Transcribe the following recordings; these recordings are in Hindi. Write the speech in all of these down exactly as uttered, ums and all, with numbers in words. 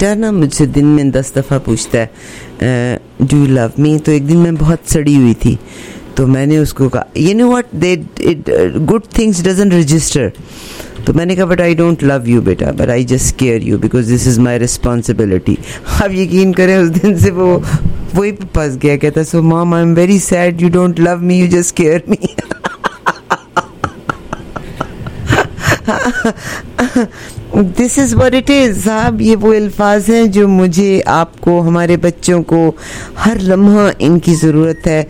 बेटा ना मुझसे दिन में दस दफ़ा पूछता है डू यू लव मी। तो एक दिन मैं बहुत सड़ी हुई थी तो मैंने उसको कहा you know what they it good things doesn't register. तो मैंने कहा but I don't love you बेटा, but I just care you because this is my responsibility. आप यकीन करें उस दिन से वो वही फंस गया, कहता so mom I am very sad, you don't love me, you just care me. This is what it is साहब। ये वो अल्फाज हैं जो मुझे, आपको, हमारे बच्चों को हर लम्हा इनकी ज़रूरत है,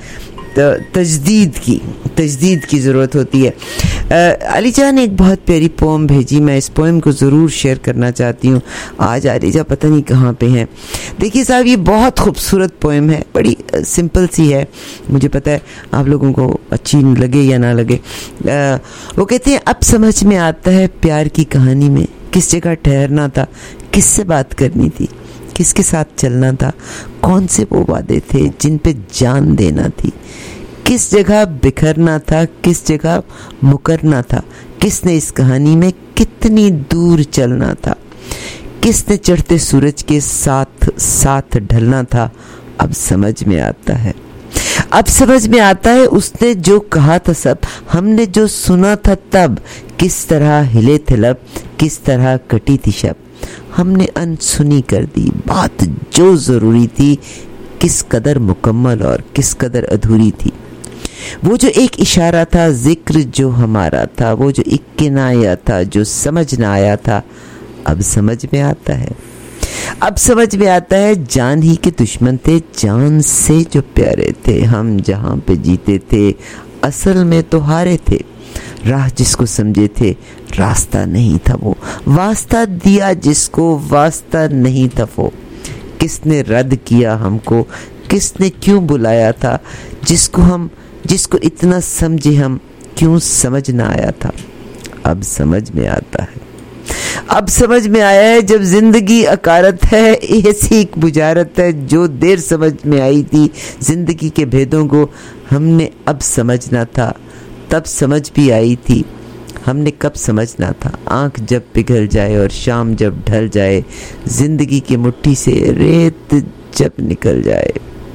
तजदीद की तजदीद की ज़रूरत होती है। अलीजा ने एक बहुत प्यारी पोम भेजी, मैं इस पोम को ज़रूर शेयर करना चाहती हूँ। आज अलीजा पता नहीं कहाँ पे हैं। देखिए साहब ये बहुत खूबसूरत पोम है, बड़ी सिंपल सी है, मुझे पता है आप लोगों को अच्छी लगे या ना लगे। आ, वो कहते हैं अब समझ में आता है प्यार की कहानी में किस जगह ठहरना था, किससे बात करनी थी, किसके साथ चलना था, कौन से वो वादे थे जिन पे जान देना थी, किस जगह बिखरना था, किस जगह मुकरना था, किसने इस कहानी में कितनी दूर चलना था, किसने चढ़ते सूरज के साथ साथ ढलना था। अब समझ में आता है, अब समझ में आता है उसने जो कहा था सब, हमने जो सुना था तब, किस तरह हिले थे लब, किस तरह कटी थी शब, हमने अनसुनी कर दी बात जो ज़रूरी थी, किस कदर मुकम्मल और किस कदर अधूरी थी। वो जो एक इशारा था, जिक्र जो हमारा था, वो जो एक किनाया था जो समझ ना आया था, अब समझ में आता है। अब समझ में आता है जान ही के दुश्मन थे, जान से जो प्यारे थे, हम जहाँ पे जीते थे असल में तो हारे थे, राह जिसको समझे थे रास्ता नहीं था वो, वास्ता दिया जिसको वास्ता नहीं था वो, किसने रद्द किया हमको, किसने क्यों बुलाया था, जिसको हम जिसको इतना समझे हम क्यों समझ ना आया था। अब समझ में आता है, अब समझ में आया है जब जिंदगी अकारत है, ऐसी एक बुझारत है, जो देर समझ में आई थी जिंदगी के भेदों को हमने अब समझना था, तब समझ भी आई थी हमने कब समझना था। आँख जब पिघल जाए और शाम जब ढल जाए, जिंदगी की मुट्ठी से रेत जब निकल जाए,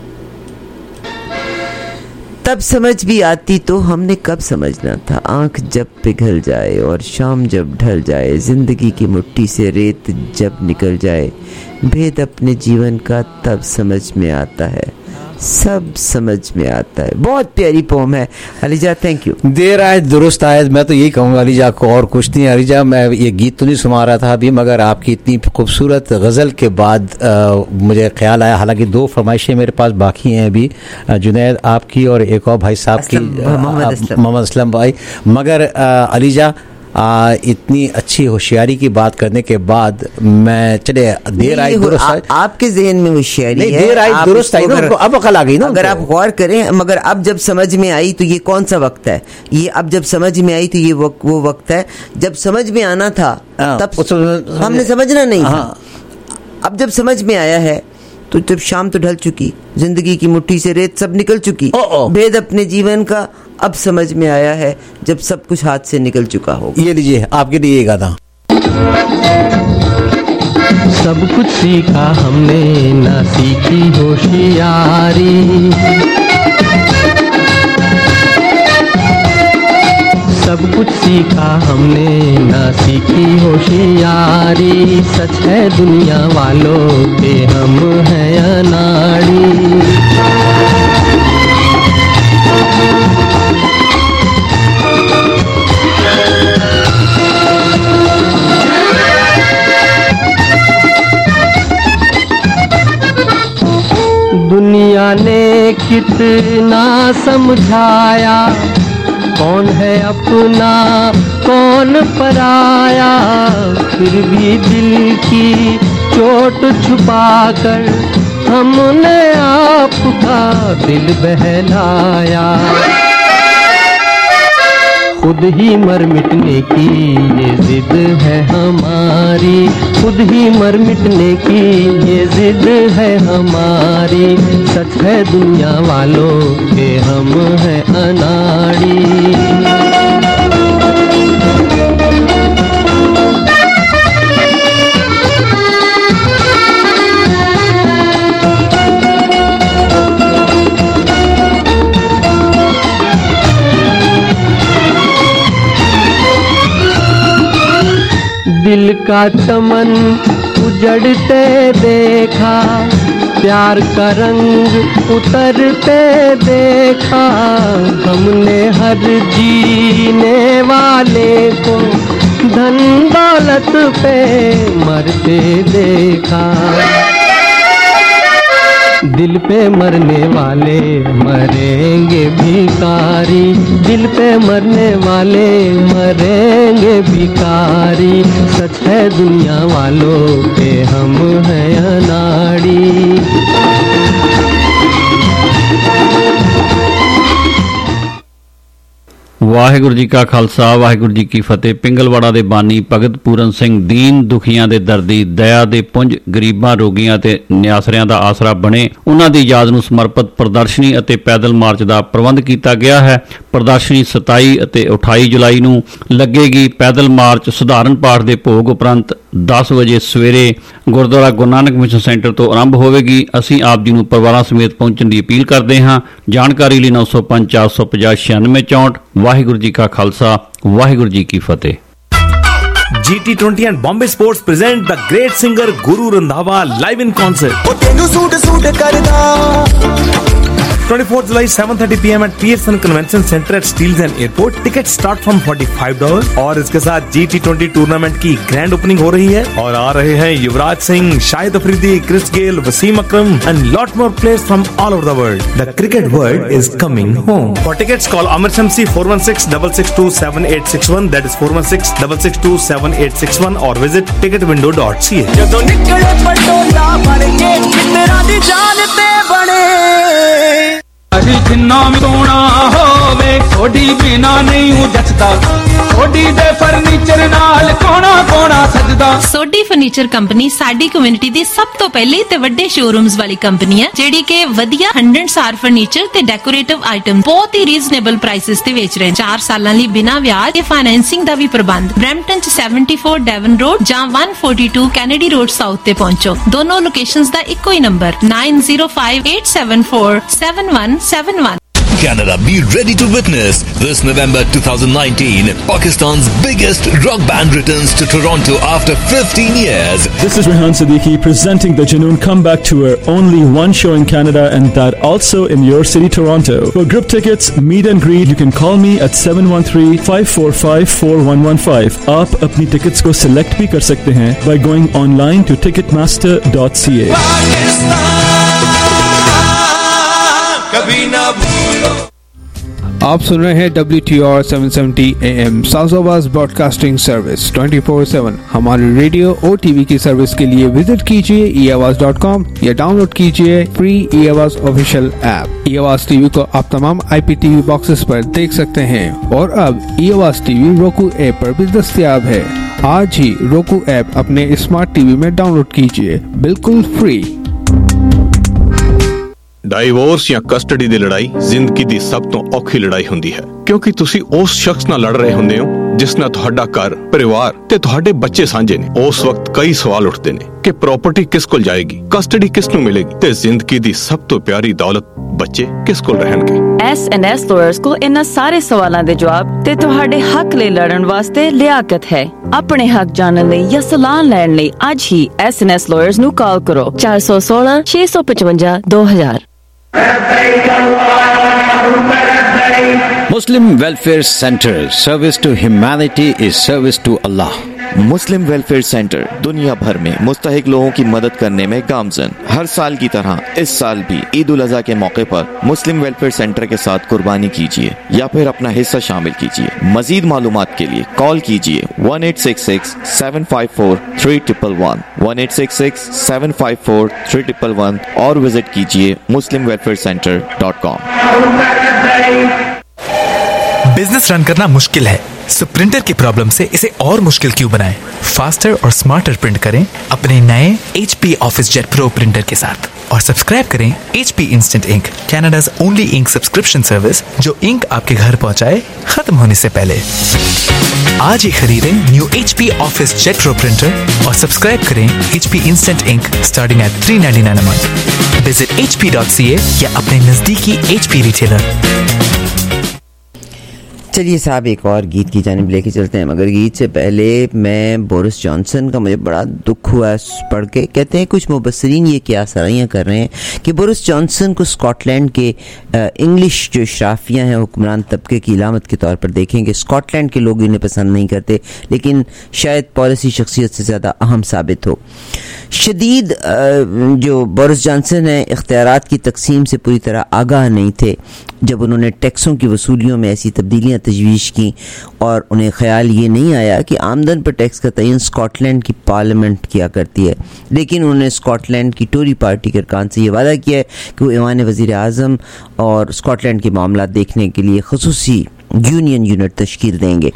तब समझ भी आती तो हमने कब समझना था। आँख जब पिघल जाए और शाम जब ढल जाए, जिंदगी की मुट्ठी से रेत जब निकल जाए, भेद अपने जीवन का तब समझ में आता है, सब समझ में आता है। बहुत प्यारी पोम है अलीजा, थैंक यू। देर आए दुरुस्त आए, मैं तो यही कहूँगा अलीजा को, और कुछ नहीं। अलीजा मैं ये गीत तो नहीं सुना रहा था अभी, मगर आपकी इतनी खूबसूरत गज़ल के बाद आ, मुझे ख्याल आया, हालांकि दो फरमाइशें मेरे पास बाकी हैं अभी, जुनैद आपकी और एक और भाई साहब की, मोहम्मद असलम भाई, मगर अलीजा आ, इतनी अच्छी होशियारी की बात करने के बाद मैं चले देर आई दुरुस्त आई, आपके ज़हन में होशियारी है, देर आई दुरुस्त आई ना, अब अकल आ गई ना अगर आप गौर करें। मगर अब जब समझ में आई तो ये कौन सा वक्त है, ये अब जब समझ में आई तो ये वक्त वो वक्त है जब समझ में आना था, तब हमने समझना नहीं था। अब जब समझ में आया है तो जब शाम तो ढल चुकी, जिंदगी की मुट्ठी से रेत सब निकल चुकी, भेद अपने जीवन का अब समझ में आया है जब सब कुछ हाथ से निकल चुका हो। ये लीजिए आपके लिए ये गाना। सब कुछ सीखा हमने ना सीखी होशियारी, सब कुछ सीखा हमने ना सीखी होशियारी, सच है दुनिया वालों के हम हैं अनाड़ी। दुनिया ने कितना समझाया, कौन है अपना कौन पराया, फिर भी दिल की चोट छुपाकर हमने आपका दिल बहलाया। खुद ही मर मिटने की ये जिद है हमारी, खुद ही मर मिटने की ये जिद है हमारी, सच है दुनिया वालों के हम हैं अनाड़ी। का चमन उजड़ते देखा, प्यार का रंग उतरते देखा, हमने हर जीने वाले को धन दौलत पे मरते देखा। दिल पे मरने वाले मरेंगे भिखारी, दिल पे मरने वाले मरेंगे भिखारी, सच है दुनिया वालों पे हम हैं अनाड़ी। ਵਾਹਿਗੁਰੂ ਜੀ ਕਾ ਖਾਲਸਾ ਵਾਹਿਗੁਰੂ ਜੀ ਕੀ ਫਤਿਹ। ਪਿੰਗਲਵਾੜਾ ਦੇ ਬਾਨੀ ਭਗਤ ਪੂਰਨ ਸਿੰਘ ਦੀਨ ਦੁਖੀਆਂ ਦੇ ਦਰਦੀ, ਦਇਆ ਦੇ ਪੁੰਜ, ਗਰੀਬਾਂ, ਰੋਗੀਆਂ ਤੇ ਨਿਆਸਰਿਆਂ ਦਾ ਆਸਰਾ ਬਣੇ, ਉਹਨਾਂ ਦੀ ਯਾਦ ਨੂੰ ਸਮਰਪਿਤ ਪ੍ਰਦਰਸ਼ਨੀ ਅਤੇ ਪੈਦਲ ਮਾਰਚ ਦਾ ਪ੍ਰਬੰਧ ਕੀਤਾ ਗਿਆ ਹੈ। ਪ੍ਰਦਰਸ਼ਨੀ ਸਤਾਈ ਅਤੇ ਅਠਾਈ ਜੁਲਾਈ ਨੂੰ ਲੱਗੇਗੀ। ਪੈਦਲ ਮਾਰਚ ਸਧਾਰਨ ਪਾਠ ਦੇ ਭੋਗ ਉਪਰੰਤ ਦਸ ਵਜੇ ਸਵੇਰੇ ਗੁਰਦੁਆਰਾ ਗੁਰੂ ਨਾਨਕ ਮਿਸ਼ਨ ਸੈਂਟਰ ਤੋਂ ਆਰੰਭ ਹੋਵੇਗੀ। ਅਸੀਂ ਆਪ ਜੀ ਨੂੰ ਪਰਿਵਾਰਾਂ ਸਮੇਤ ਪਹੁੰਚਣ ਦੀ ਅਪੀਲ ਕਰਦੇ ਹਾਂ। ਜਾਣਕਾਰੀ ਲਈ ਨੌ ਸੌ ਪੰਜ ਚਾਰ ਸੌ ਪੰਜਾਹ ਛਿਆਨਵੇਂ ਚੌਂਹਠ। ਵਾਹਿਗੁਰੂ ਜੀ ਕਾ ਖਾਲਸਾ ਵਾਹਿਗੁਰੂ ਜੀ ਕੀ ਫਤਿਹ। G T twenty and Bombay Sports present the great singer Guru Randhawa live in concert. twenty-fourth July seven thirty p m at Pearson Convention Center at Steels and Airport. Tickets start from forty-five dollars और इसके साथ G T twenty टूर्नामेंट की ग्रैंड ओपनिंग हो रही है और आ रहे हैं Yuvraj Singh, Shahid Afridi, Chris Gayle, Wasim Akram and lot more players from all over the world. The cricket world is coming home. For tickets call Amar Shamsi four one six six six two seven eight six one, that is four one six six six two seven eight six one, or visit ticket window dot c a. ਜਦੋਂ ਨਿਕਲੇ ਪਟੋਲਾ ਬਣ ਕੇ ਕਿਤਨਾ ਦੀ ਜਾਨ ਤੇ ਬਣੇ ਅਜੀ ਜਿੰਨਾ ਵੀ ਸੋਹਣਾ ਹੋਵੇ ਥੋੜੀ ਬਿਨਾ ਨਹੀਂ ਹੂੰ ਜੱਚਦਾ, ਥੋੜੀ ਦੇ ਫਰਨੀਚਰ ਨਾਲ ਕੋਣਾ ਕੋਣਾ ਸਜਦਾ। ਸੋਢੀ ਫਰਨੀਚਰ ਕੰਪਨੀ ਸਾਡੀ ਕਮਿਊਨਿਟੀ ਦੀ ਸਭ ਤੋਂ ਪਹਿਲੀ ਤੇ ਵੱਡੇ ਸ਼ੋਰੂਮਸ ਵਾਲੀ ਕੰਪਨੀ ਹੈ, ਜਿਹੜੀ ਕਿ ਵਧੀਆ ਹੰਡਰਡ ਸਟਾਰ ਫਰਨੀਚਰ ਤੇ ਡੈਕੋਰੇਟਿਵ ਆਈਟਮ ਬਹੁਤ ਹੀ ਰੀਜ਼ਨੇਬਲ ਪ੍ਰਾਈਸਿਸ ਤੇ ਵੇਚ ਰਹੇ। ਚਾਰ ਸਾਲਾਂ ਲਈ ਬਿਨਾਂ ਵਿਆਜ ਤੇ ਫਾਈਨੈਂਸਿੰਗ ਦਾ ਵੀ ਪ੍ਰਬੰਧ। ਬਰੈਂਪਟਨ ਚ ਚੌਹੱਤਰ ਡੈਵਨ ਰੋਡ ਜਾਂ ਇੱਕ ਸੌ ਬयालीस ਕੈਨੇਡੀ ਰੋਡ ਸਾਊਥ ਤੇ ਪਹੁੰਚੋ। ਦੋਨੋਂ ਲੋਕੇਸ਼ਨਸ ਦਾ ਇੱਕੋ ਹੀ number nine zero five eight seven four seven one seven one। Canada, be ready to witness this November twenty nineteen. Pakistan's biggest rock band returns to Toronto after fifteen years. This is Rehan Siddiqui presenting the Junoon Comeback Tour. Only one show in Canada and that also in your city, Toronto. For group tickets, meet and greet, you can call me at seven one three five four five four one one five. आप अपनी tickets को select भी कर सकते हैं by going online to ticketmaster dot c a. आप सुन रहे हैं W T R seven seventy A M south broadcasting service twenty-four seven। हमारे रेडियो और टीवी की सर्विस के लिए विजिट कीजिए ई आवाज डॉट कॉम या डाउनलोड कीजिए फ्री ई आवाज official app. E Awaaz TV को आप तमाम I P T V boxes पर देख सकते हैं और अब ई आवाज टीवी रोकू ऐप पर भी दस्तयाब है। आज ही रोकू ऐप अपने स्मार्ट टीवी में डाउनलोड कीजिए, बिल्कुल फ्री। ਡਾਈਵੋਰਸ ਜਾਂ ਕਸਟਡੀ ਦੀ ਲੜਾਈ ਜ਼ਿੰਦਗੀ ਦੀ ਸਭ ਤੋਂ ਔਖੀ ਲੜਾਈ ਹੁੰਦੀ ਹੈ, ਕਿਉਂਕਿ ਤੁਸੀਂ ਉਸ ਸ਼ਖਸ ਨਾਲ ਲੜ ਰਹੇ ਹੁੰਦੇ ਹੋ ਜਿਸ ਨਾਲ ਤੁਹਾਡਾ ਘਰ, ਪਰਿਵਾਰ ਤੇ ਤੁਹਾਡੇ ਬੱਚੇ ਸਾਂਝੇ ਨੇ। ਉਸ ਵਕਤ ਕਈ ਸਵਾਲ ਉੱਠਦੇ ਨੇ ਕਿ ਪ੍ਰਾਪਰਟੀ ਕਿਸ ਕੋਲ ਜਾਏਗੀ, ਕਸਟਡੀ ਕਿਸ ਨੂੰ ਮਿਲੇਗੀ ਤੇ ਜ਼ਿੰਦਗੀ ਦੀ ਸਭ ਤੋਂ ਪਿਆਰੀ ਦੌਲਤ ਬੱਚੇ ਕਿਸ ਕੋਲ ਰਹਿਣਗੇ। ਐਸ ਐਂਡ ਐਸ ਲਾਇਰਸ ਕੋਲ ਇਹਨਾਂ ਸਾਰੇ ਸਵਾਲਾਂ ਦੇ ਜਵਾਬ ਤੇ ਤੁਹਾਡੇ ਹੱਕ ਲਈ ਲੜਨ ਵਾਸਤੇ ਲਿਆਕਤ ਹੈ। ਆਪਣੇ ਹੱਕ ਜਾਣਨ ਲਈ ਜਾਂ ਸਲਾਹ ਲੈਣ ਲਈ ਅੱਜ ਹੀ ਐਸ ਐਂਡ ਐਸ ਲਾਇਰਸ ਨੂੰ ਕਾਲ ਕਰੋ four one six six five five two thousand। Muslim Welfare Center, service to humanity is service to Allah. Muslim welfare centre दुनिया भर में मुस्तहिक लोगों की मदद करने में गामजन। हर साल की तरह इस साल भी ईद उल अज़हा के मौके पर मुस्लिम वेलफेयर सेंटर के साथ कुर्बानी कीजिए या फिर अपना हिस्सा शामिल कीजिए। मजीद मालूमात के लिए कॉल कीजिए one eight six six seven five four three one one one, one eight six six seven five four three one one one, और विजिट कीजिए Muslim welfare centre dot com. Business run करना मुश्किल है, सो प्रिंटर की प्रॉब्लम से इसे और मुश्किल क्यों बनाएं? फास्टर और स्मार्टर प्रिंट करें अपने नए H P Office Jet Pro printer के साथ और सब्सक्राइब करें H P Instant Ink, Canada's only ink subscription service जो इंक आपके घर पहुंचाए खत्म होने से पहले। आज ही खरीदें new H P Office Jet Pro printer और सब्सक्राइब करें H P Instant Ink starting at three ninety-nine a month। Visit H P dot C A या अपने नजदीकी H P रिटेलर। चलिए साहब एक और गीत की जानिब लेके चलते हैं, मगर गीत से पहले मैं बोरिस जॉनसन का मुझे बड़ा दुख हुआ पढ़ के। कहते हैं कुछ मुबस्सिरीन ये क्या सराहियाँ कर रहे हैं कि बोरिस जॉनसन को स्कॉटलैंड के इंग्लिश जो शराफियाँ हैं हुक्मरान तबके की इलामत के तौर पर देखेंगे। स्कॉटलैंड के लोग इन्हें पसंद नहीं करते, लेकिन शायद पॉलिसी शख्सियत से ज़्यादा अहम साबित हो। शदीद जो बोरिस जॉनसन है इख्तियारात की तकसीम से पूरी तरह आगाह नहीं थे जब उन्होंने टैक्सों की वसूलियों में ऐसी तब्दीलियां तजवीज़ की, और उन्हें ख्याल ये नहीं आया कि आमदन पर टैक्स का तयन स्कॉटलैंड की पार्लियामेंट किया करती है। लेकिन उन्होंने स्कॉटलैंड की टोरी पार्टी के अरकान से ये वादा किया है कि वो ईवान वज़ीर आज़म और स्कॉटलैंड के मामला देखने के लिए खसूसी यूनियन यूनिट तश्कील देंगे।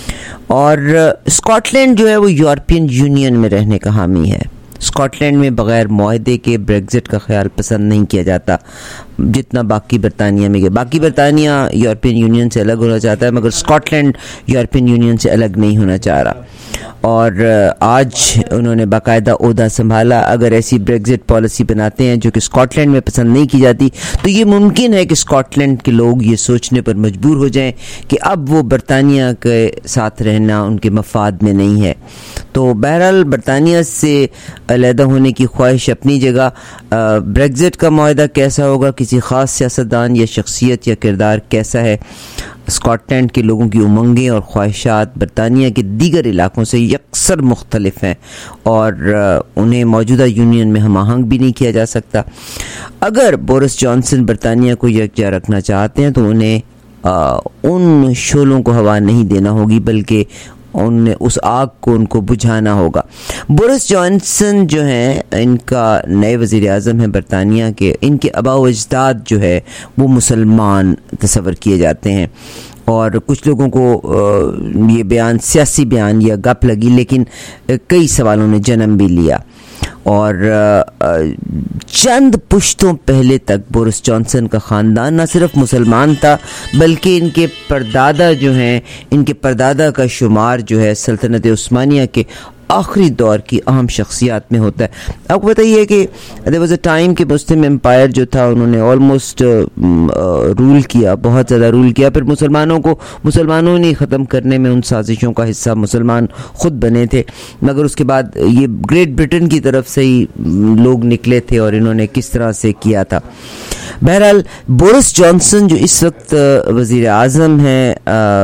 और स्कॉटलैंड जो है वो यूरोपियन यूनियन में रहने का हामी है। स्कॉटलैंड में बग़ैर मुआहदे के ब्रेग्जिट का ख्याल पसंद नहीं किया जाता जितना बाकी बरतानिया में। बाकी बरतानिया यूरोपियन यूनियन से अलग होना चाहता है, मगर स्कॉटलैंड यूरोपियन यूनियन से अलग नहीं होना चाह रहा। और आज उन्होंने बाकायदा ओहदा संभाला। अगर ऐसी ब्रेग्जिट पॉलिसी बनाते हैं जो कि स्कॉटलैंड में पसंद नहीं की जाती, तो ये मुमकिन है कि स्कॉटलैंड के लोग ये सोचने पर मजबूर हो जाएं कि अब वो बरतानिया के साथ रहना उनके मफाद में नहीं है। तो बहरहाल बरतानिया से अलहदा होने की ख्वाहिश अपनी जगह। ब्रेग्जिट का मुआहदा कैसा होगा, किसी ख़ास सियासतदान या शख्सियत या किरदार कैसा है, स्कॉटलैंड के लोगों की उमंगें और ख्वाहिशात बरतानिया के दीगर इलाकों से यकसर मुख्तलिफ हैं और उन्हें मौजूदा यूनियन में हम आहंग भी नहीं किया जा सकता। अगर बोरिस जॉनसन बरतानिया को यकजा रखना चाहते हैं तो उन्हें आ, उन शोलों को हवा नहीं देना होगी, बल्कि उनने उस आग को उनको बुझाना होगा। बोरिस जॉनसन जो हैं, इनका नए वज़ीर आज़म हैं बरतानिया के, इनके आबा व अजदाद जो है वो मुसलमान तस्वर किए जाते हैं। और कुछ लोगों को ये बयान सियासी बयान या गप लगी, लेकिन कई सवालों ने जन्म भी लिया। और चंद पुश्तों पहले तक बोरिस जॉनसन का ख़ानदान न सिर्फ मुसलमान था, बल्कि इनके परदादा जो हैं, इनके परदादा का शुमार जो है सल्तनत उस्मानिया के आखिरी दौर की अहम शख्सियात में होता है। आपको बताइए कि देयर वाज अ टाइम कि मुस्लिम एम्पायर जो था उन्होंने ऑलमोस्ट रूल किया, बहुत ज़्यादा रूल किया। फिर मुसलमानों को मुसलमानों ने ख़त्म करने में उन साजिशों का हिस्सा मुसलमान ख़ुद बने थे, मगर उसके बाद ये ग्रेट ब्रिटेन की तरफ से ही लोग निकले थे और इन्होंने किस तरह से किया था। बहरहाल बोरिस जॉनसन जो इस वक्त वज़ीर आज़म हैं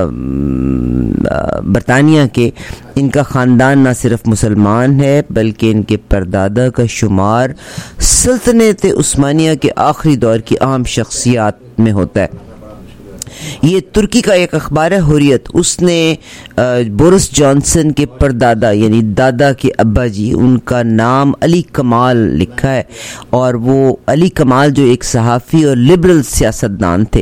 बरतानिया के, इनका ख़ानदान न सिर्फ मुसलमान है बल्कि इनके परदादा का शुमार सल्तनत उस्मानिया के आखिरी दौर की अहम शख्सियात में होता है। ये तुर्की का एक अखबार है हुर्रियत, उसने बोरिस जॉनसन के परदादा यानी दादा के अब्बा जी, उनका नाम अली कमाल लिखा है। और वो अली कमाल जो एक सहाफ़ी और लिबरल सियासतदान थे।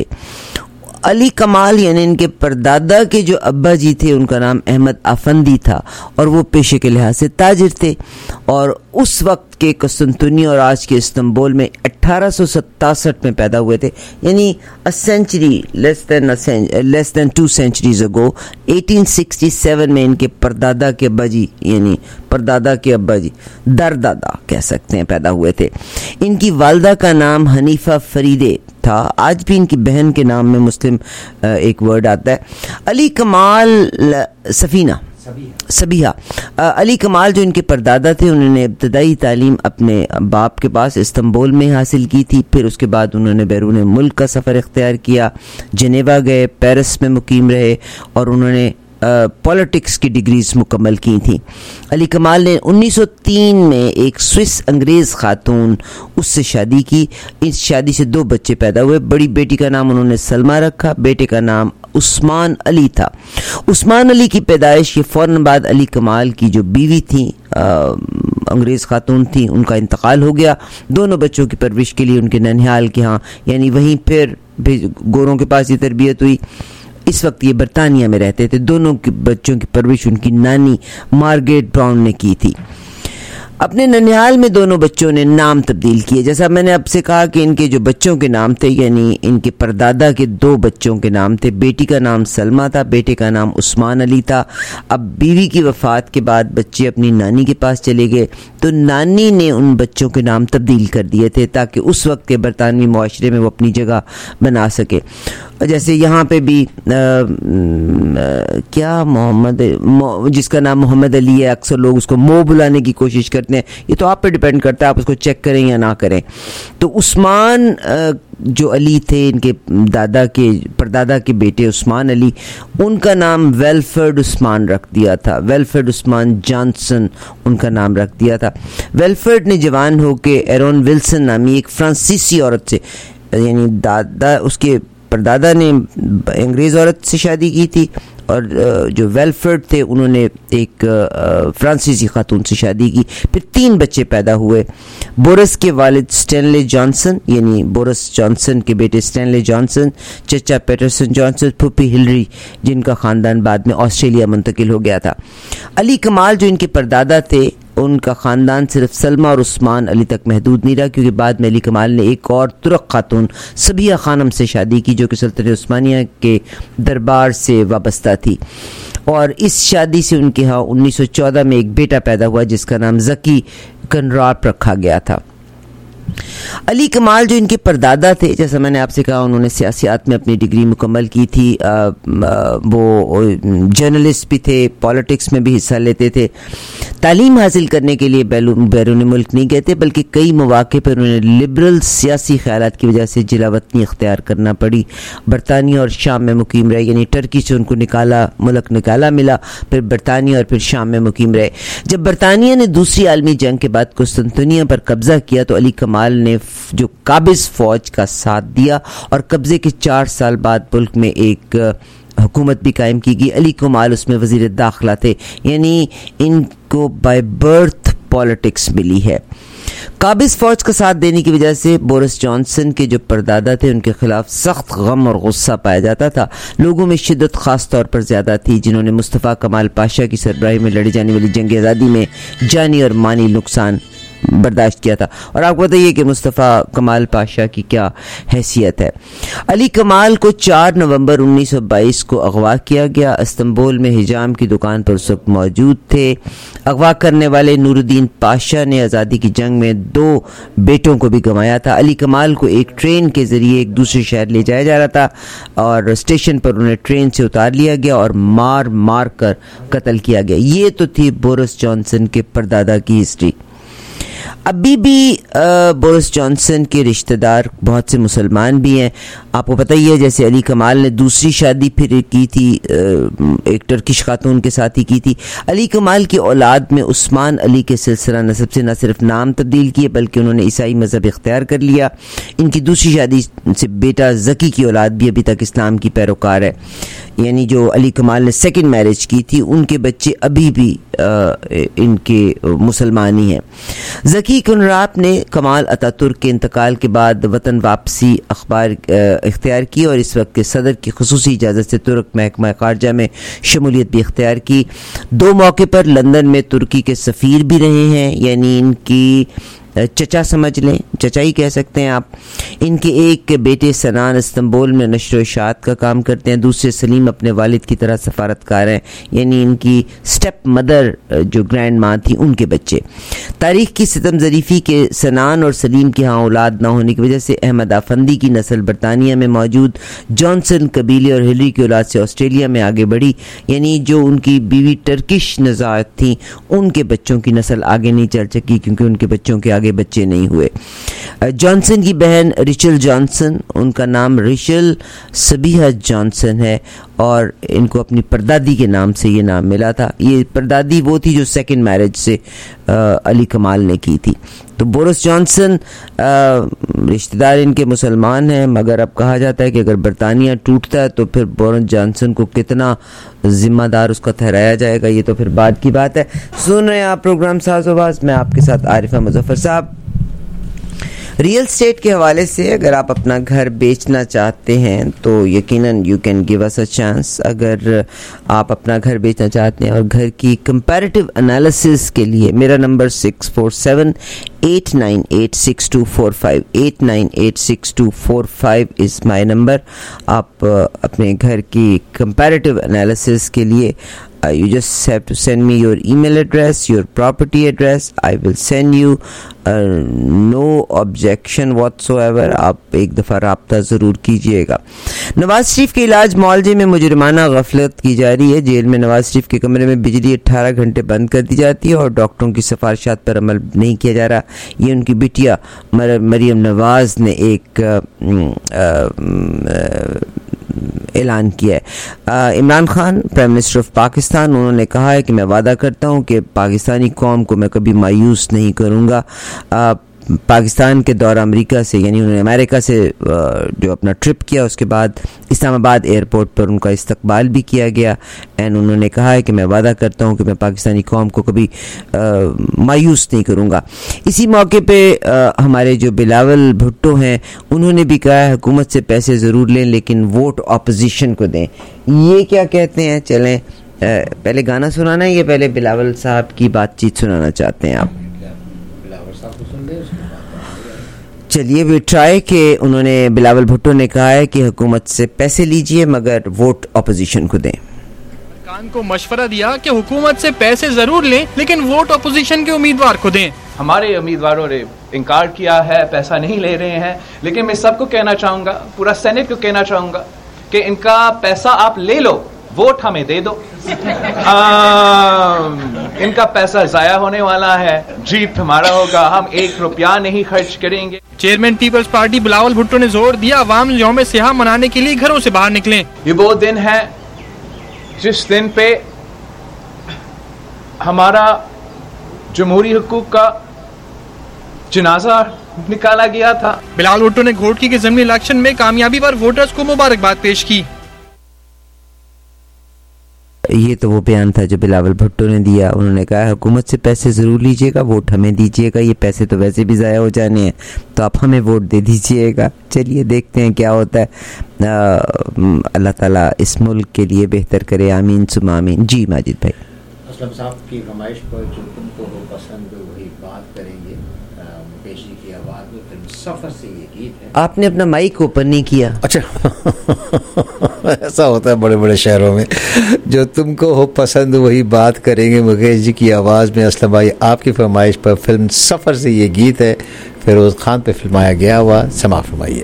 अली कमाल यानी इनके परदादा के जो अब्बा जी थे उनका नाम अहमद आफंदी था और वो पेशे के लिहाज से ताजिर थे। और उस वक्त के कुस्तुनतुनिया और आज के इस्तांबुल में अठारह सौ सतासठ में पैदा हुए थे, यानी a century less than less than two centuries ago अठारह सौ सड़सठ में इनके परदादा के अब्बा जी यानी परदादा के अब्बा जी दरदादा कह सकते हैं पैदा हुए थे। इनकी वालदा का नाम हनीफा फरीदे था। आज भी इनकी बहन के नाम में मुस्लिम एक वर्ड आता है। अली कमाल सफीना सबीहा अली कमाल जो इनके परदादा थे, उन्होंने इब्तदाई तालीम अपने बाप के पास इस्तांबुल में हासिल की थी। फिर उसके बाद उन्होंने बैरून मुल्क का सफ़र इख्तियार किया, जनेवा गए, पेरिस में मुकीम रहे और उन्होंने पॉलिटिक्स की डिग्रीज मुकम्मल की थी। अली कमाल ने उन्नीस सौ तीन में एक स्विस अंग्रेज़ खातून उससे शादी की। इस शादी से दो बच्चे पैदा हुए। बड़ी बेटी का नाम उन्होंने सलमा रखा, बेटे का नाम उस्मान अली था। उस्मान अली की पैदाइश के फ़ौरन बाद अली कमाल की जो बीवी थी अंग्रेज़ खातून थी, उनका इंतकाल हो गया। दोनों बच्चों की परवरिश के लिए उनके ननिहाल के यहाँ यानी वहीं फिर गोरों के पास ही तरबियत हुई। इस वक्त ये बरतानिया में रहते थे। दोनों के बच्चों की परवरिश उनकी नानी मार्गरेट ब्राउन ने की थी। अपने ननिहाल में दोनों बच्चों ने नाम तब्दील किए। जैसा मैंने आपसे कहा कि इनके जो बच्चों के नाम थे यानी इनके परदादा के दो बच्चों के नाम थे। बेटी का नाम सलमा था, बेटे का नाम उस्मान अली था। अब बीवी की वफ़ात के बाद बच्चे अपनी नानी के पास चले गए तो नानी ने उन बच्चों के नाम तब्दील कर दिए थे ताकि उस वक्त के बरतानवी मुआशरे में वो अपनी जगह बना सके। जैसे यहाँ पे भी आ, क्या मोहम्मद जिसका नाम मोहम्मद अली है, अक्सर लोग उसको मो बुलाने की कोशिश करते हैं, ये तो आप पे डिपेंड करता है आप उसको चेक करें या ना करें। तो उस्मान जो अली थे, इनके दादा के परदादा के बेटे उस्मान अली, उनका नाम वेलफर्ड उस्मान रख दिया था, वेलफर्ड उस्मान जॉनसन उनका नाम रख दिया था। वेलफर्ड ने जवान होकर एरोन विल्सन नामी एक फ्रांसीसी औरत से, यानी दादा उसके परदादा ने अंग्रेज़ औरत से शादी की थी और जो वेलफर्ड थे उन्होंने एक फ्रांसीसी खातून से शादी की। फिर तीन बच्चे पैदा हुए। बोरस के वालिद स्टैनले जॉनसन, यानी बोरस जॉनसन के बेटे स्टैनले जॉनसन, चचा पैटरसन जॉनसन, फूफी हिलरी, जिनका ख़ानदान बाद में ऑस्ट्रेलिया मुंतकिल हो गया था। अली कमाल जो इनके परदादा थे, उनका ख़ानदान सिर्फ सलमा और उस्मान अली तक महदूद नहीं रहा, क्योंकि बाद में अली कमाल ने एक और तुर्क खातून सबिया खानम से शादी की जो कि सल्तनत उस्मानिया के दरबार से वाबस्ता थी, और इस शादी से उनके यहाँ उन्नीस सौ चौदह में एक बेटा पैदा हुआ जिसका नाम जकी कनराप रखा गया था। अली कमाल जो इनके परदादा थे, जैसा मैंने आपसे कहा, उन्होंने सियासत में अपनी डिग्री मुकम्मल की थी। आ, आ, वो जर्नलिस्ट भी थे, पॉलिटिक्स में भी हिस्सा लेते थे। तालीम हासिल करने के लिए बैरून मुल्क नहीं गए थे, बल्कि कई मौके पर उन्हें लिबरल सियासी ख्यालात की वजह से जिलावतनी इख्तियार करना पड़ी। बरतानिया और शाम में मुकीम रहे, यानी टर्की से उनको निकाला मुल्क निकाला मिला, फिर बरतानिया और फिर शाम में मुकीम रहे। जब बरतानिया ने दूसरी आलमी जंग के बाद कुस्तुनतुनिया पर कब्जा किया तो अली कमाल ने जो काबिज फौज का साथ दिया और कब्जे के चार साल बाद मुल्क में एक हुकूमत भी कायम की गई। अली कमाल उसमें वजीर दाखिला थे, यानी इनको बाय बर्थ पॉलिटिक्स मिली है। काबिज फौज का साथ देने की वजह से बोरिस जॉनसन के जो परदादा थे उनके खिलाफ सख्त गम और गुस्सा पाया जाता था। लोगों में शिद्दत खास तौर पर ज़्यादा थी, जिन्होंने मुस्तफ़ा कमाल पाशा की सरबराही में लड़ी जाने वाली जंग आज़ादी में जानी और मानी नुकसान बर्दाश्त किया था। और आपको बताइए कि मुस्तफ़ा कमाल पाशा की क्या हैसियत है। अली कमाल को चार नवंबर उन्नीस सौ बाईस को अगवा किया गया। इस्तांबुल में हिजाम की दुकान पर उस वक्त मौजूद थे। अगवा करने वाले नूरुद्दीन पाशा ने आज़ादी की जंग में दो बेटों को भी गंवाया था। अली कमाल को एक ट्रेन के ज़रिए एक दूसरे शहर ले जाया जा रहा था और स्टेशन पर उन्हें ट्रेन से उतार लिया गया और मार मार कर कत्ल किया गया। ये तो थी बोरिस जॉनसन के परदादा की हिस्ट्री। अभी भी बोरिस जॉनसन के रिश्तेदार बहुत से मुसलमान भी हैं। आपको पता ही है, जैसे अली कमाल ने दूसरी शादी फिर की थी, एक टर्किश खातून के साथ ही की थी। अली कमाल की औलाद में उस्मान अली के सिलसिला नसब से न सिर्फ नाम तब्दील किए बल्कि उन्होंने ईसाई मज़हब इख्तियार कर लिया। इनकी दूसरी शादी से बेटा जकी की औलाद भी अभी तक इस्लाम की पैरोकार है, यानी जो अली कमाल ने सेकंड मैरिज की थी उनके बच्चे अभी भी आ, इनके मुसलमान ही हैं। जकी कनराप ने कमाल अतातुर्क के इंतकाल के बाद वतन वापसी अखबार इख्तियार की और इस वक्त के सदर की खुसूसी इजाज़त से तुर्क महकमा खारजा में शमूलियत भी इख्तियार की। दो मौके पर लंदन में तुर्की के सफ़ीर भी रहे हैं, यानी इनकी चचा समझ लें, चचा ही कह सकते हैं आप। इनके एक बेटे सनान इस्तांबुल में नशर इशाअत का काम करते हैं, दूसरे सलीम अपने वालिद की तरह सफारतकार हैं, यानी इनकी स्टेप मदर जो ग्रैंड माँ थी उनके बच्चे। तारीख की सितम ज़रीफ़ी के सनान और सलीम के यहाँ औलाद ना होने की वजह से अहमद आफंदी की नस्ल बरतानिया में मौजूद जॉनसन कबीले और हिलरी की औलाद से ऑस्ट्रेलिया में आगे बढ़ी, यानी जो उनकी बीवी टर्किश नज़ात थी उनके बच्चों की नस्ल आगे नहीं चल सकी क्योंकि उनके बच्चों के आगे बच्चे नहीं हुए। जॉनसन की बहन रिचल जॉनसन, उनका नाम रिचल सबिहा जॉनसन है और इनको अपनी परदादी के नाम से ये नाम मिला था। ये परदादी वो थी जो सेकंड मैरिज से आ, अली कमाल ने की थी। तो बोरिस जॉनसन रिश्तेदार इनके मुसलमान हैं, मगर अब कहा जाता है कि अगर बरतानिया टूटता है तो फिर बोरिस जॉनसन को कितना जिम्मेदार उसका ठहराया जाएगा, ये तो फिर बाद की बात है। सुन रहे हैं आप प्रोग्राम साज़ोबाज़, मैं आपके साथ आरिफा मुज़फ़्फ़र साहब। रियल स्टेट के हवाले से अगर आप अपना घर बेचना चाहते हैं तो यकीनन you can give us a chance. अगर आप अपना घर बेचना चाहते हैं और घर की कंपैरेटिव एनालिसिस के लिए मेरा number six four seven eight nine eight six two four five eight nine eight six two four five is my number. आप अपने घर की कंपैरेटिव एनालिसिस के लिए Uh, you just have to send me your email address, your property address. I will send you uh, no objection whatsoever. आप एक दफ़ा राब्ता ज़रूर कीजिएगा। नवाज शरीफ के इलाज मुआवजे में मुजरिमाना गफलत की जा रही है। जेल में नवाज शरीफ के कमरे में बिजली अठारह घंटे बंद कर दी जाती है और डॉक्टरों की सिफारिशात पर अमल नहीं किया जा रहा। ये उनकी बिटिया मरियम नवाज ने एक आ, आ, ऐलान किया है। Imran Khan prime minister of Pakistan, उन्होंने कहा है कि मैं वादा करता हूं कि पाकिस्तानी कौम को मैं कभी मायूस नहीं करूंगा। आ, पाकिस्तान के दौरा अमेरिका से, यानी उन्होंने अमेरिका से जो अपना ट्रिप किया उसके बाद इस्लामाबाद एयरपोर्ट पर उनका इस्तकबाल भी किया गया एंड उन्होंने कहा है कि मैं वादा करता हूं कि मैं पाकिस्तानी कौम को कभी आ, मायूस नहीं करूंगा। इसी मौके पे आ, हमारे जो बिलावल भुट्टो हैं उन्होंने भी कहा है हुकूमत से पैसे ज़रूर लें लेकिन वोट अपोजिशन को दें। ये क्या कहते हैं? चलें पहले गाना सुनाना है या पहले बिलावल साहब की बातचीत सुनाना चाहते हैं आप? चलिए वी ट्राई के उन्होंने बिलावल भुट्टो ने कहा है कि हुकूमत से पैसे लीजिए मगर वोट अपोजिशन को दें। खान को मशवरा दिया कि हुकूमत से पैसे जरूर लें लेकिन वोट अपोजिशन के उम्मीदवार को दें। हमारे उम्मीदवारों ने इनकार किया है, पैसा नहीं ले रहे हैं, लेकिन मैं सबको कहना चाहूंगा, पूरा सेनेट को कहना चाहूंगा कि इनका पैसा आप ले लो, वोट हमें दे दो। आ, इनका पैसा जाया होने वाला है, जीत हमारा होगा, हम एक रुपया नहीं खर्च करेंगे। Chairman Peoples Party Bilawal Bhutto ने जोर दिया अवाम यौम सियाह मनाने के लिए घरों से बाहर निकलें। ये वो दिन है जिस दिन पे हमारा जमहूरी हुकूक का जनाजा निकाला गया था। बिलावल भुट्टो ने घोटकी के ज़मीनी इलेक्शन में कामयाबी पर वोटर्स को मुबारकबाद पेश की। ये तो वो बयान था जो बिलावल भुट्टो ने दिया। उन्होंने कहा हुकूमत से पैसे ज़रूर लीजिएगा, वोट हमें दीजिएगा, ये पैसे तो वैसे भी ज़ाया हो जाने हैं तो आप हमें वोट दे दीजिएगा। चलिए देखते हैं क्या होता है। अल्लाह ताला इस मुल्क के लिए बेहतर करे, आमीन सुम आमीन। जी माजिद भाई, असलम साहब की फरमाइश पर जो तुमको हो पसंद वही बात करेंगे, पेशी की आवाज़ में फिल्म सफ़र से ये गीत है। आपने अपना माइक ओपन नहीं किया? अच्छा ऐसा होता है बड़े बड़े शहरों में। जो तुमको हो पसंद वही बात करेंगे, मुकेश जी की आवाज़ में असलम भाई आपकी फरमाइश पर फिल्म सफ़र से ये गीत है, फिरोज़ खान पे फिल्माया गया हुआ। समा फरमाइए।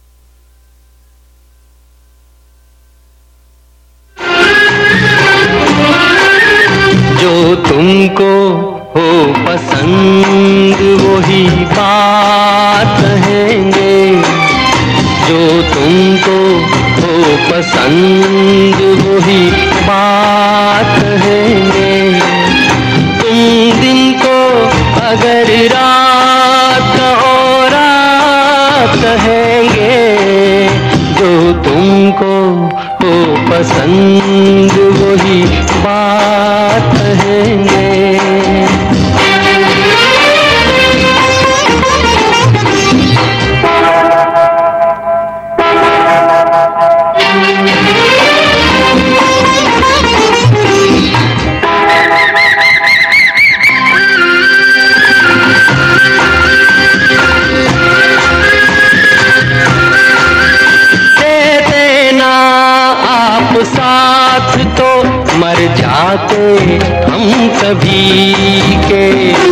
जो तुमको हो पसंद वही बात कहेंगे, जो तुमको हो पसंद वही बात कहेंगे। तुम दिन को अगर रात और रात कहेंगे, जो तुमको हो पसंद वही बात कहेंगे। साथ तो मर जाते हम सभी के,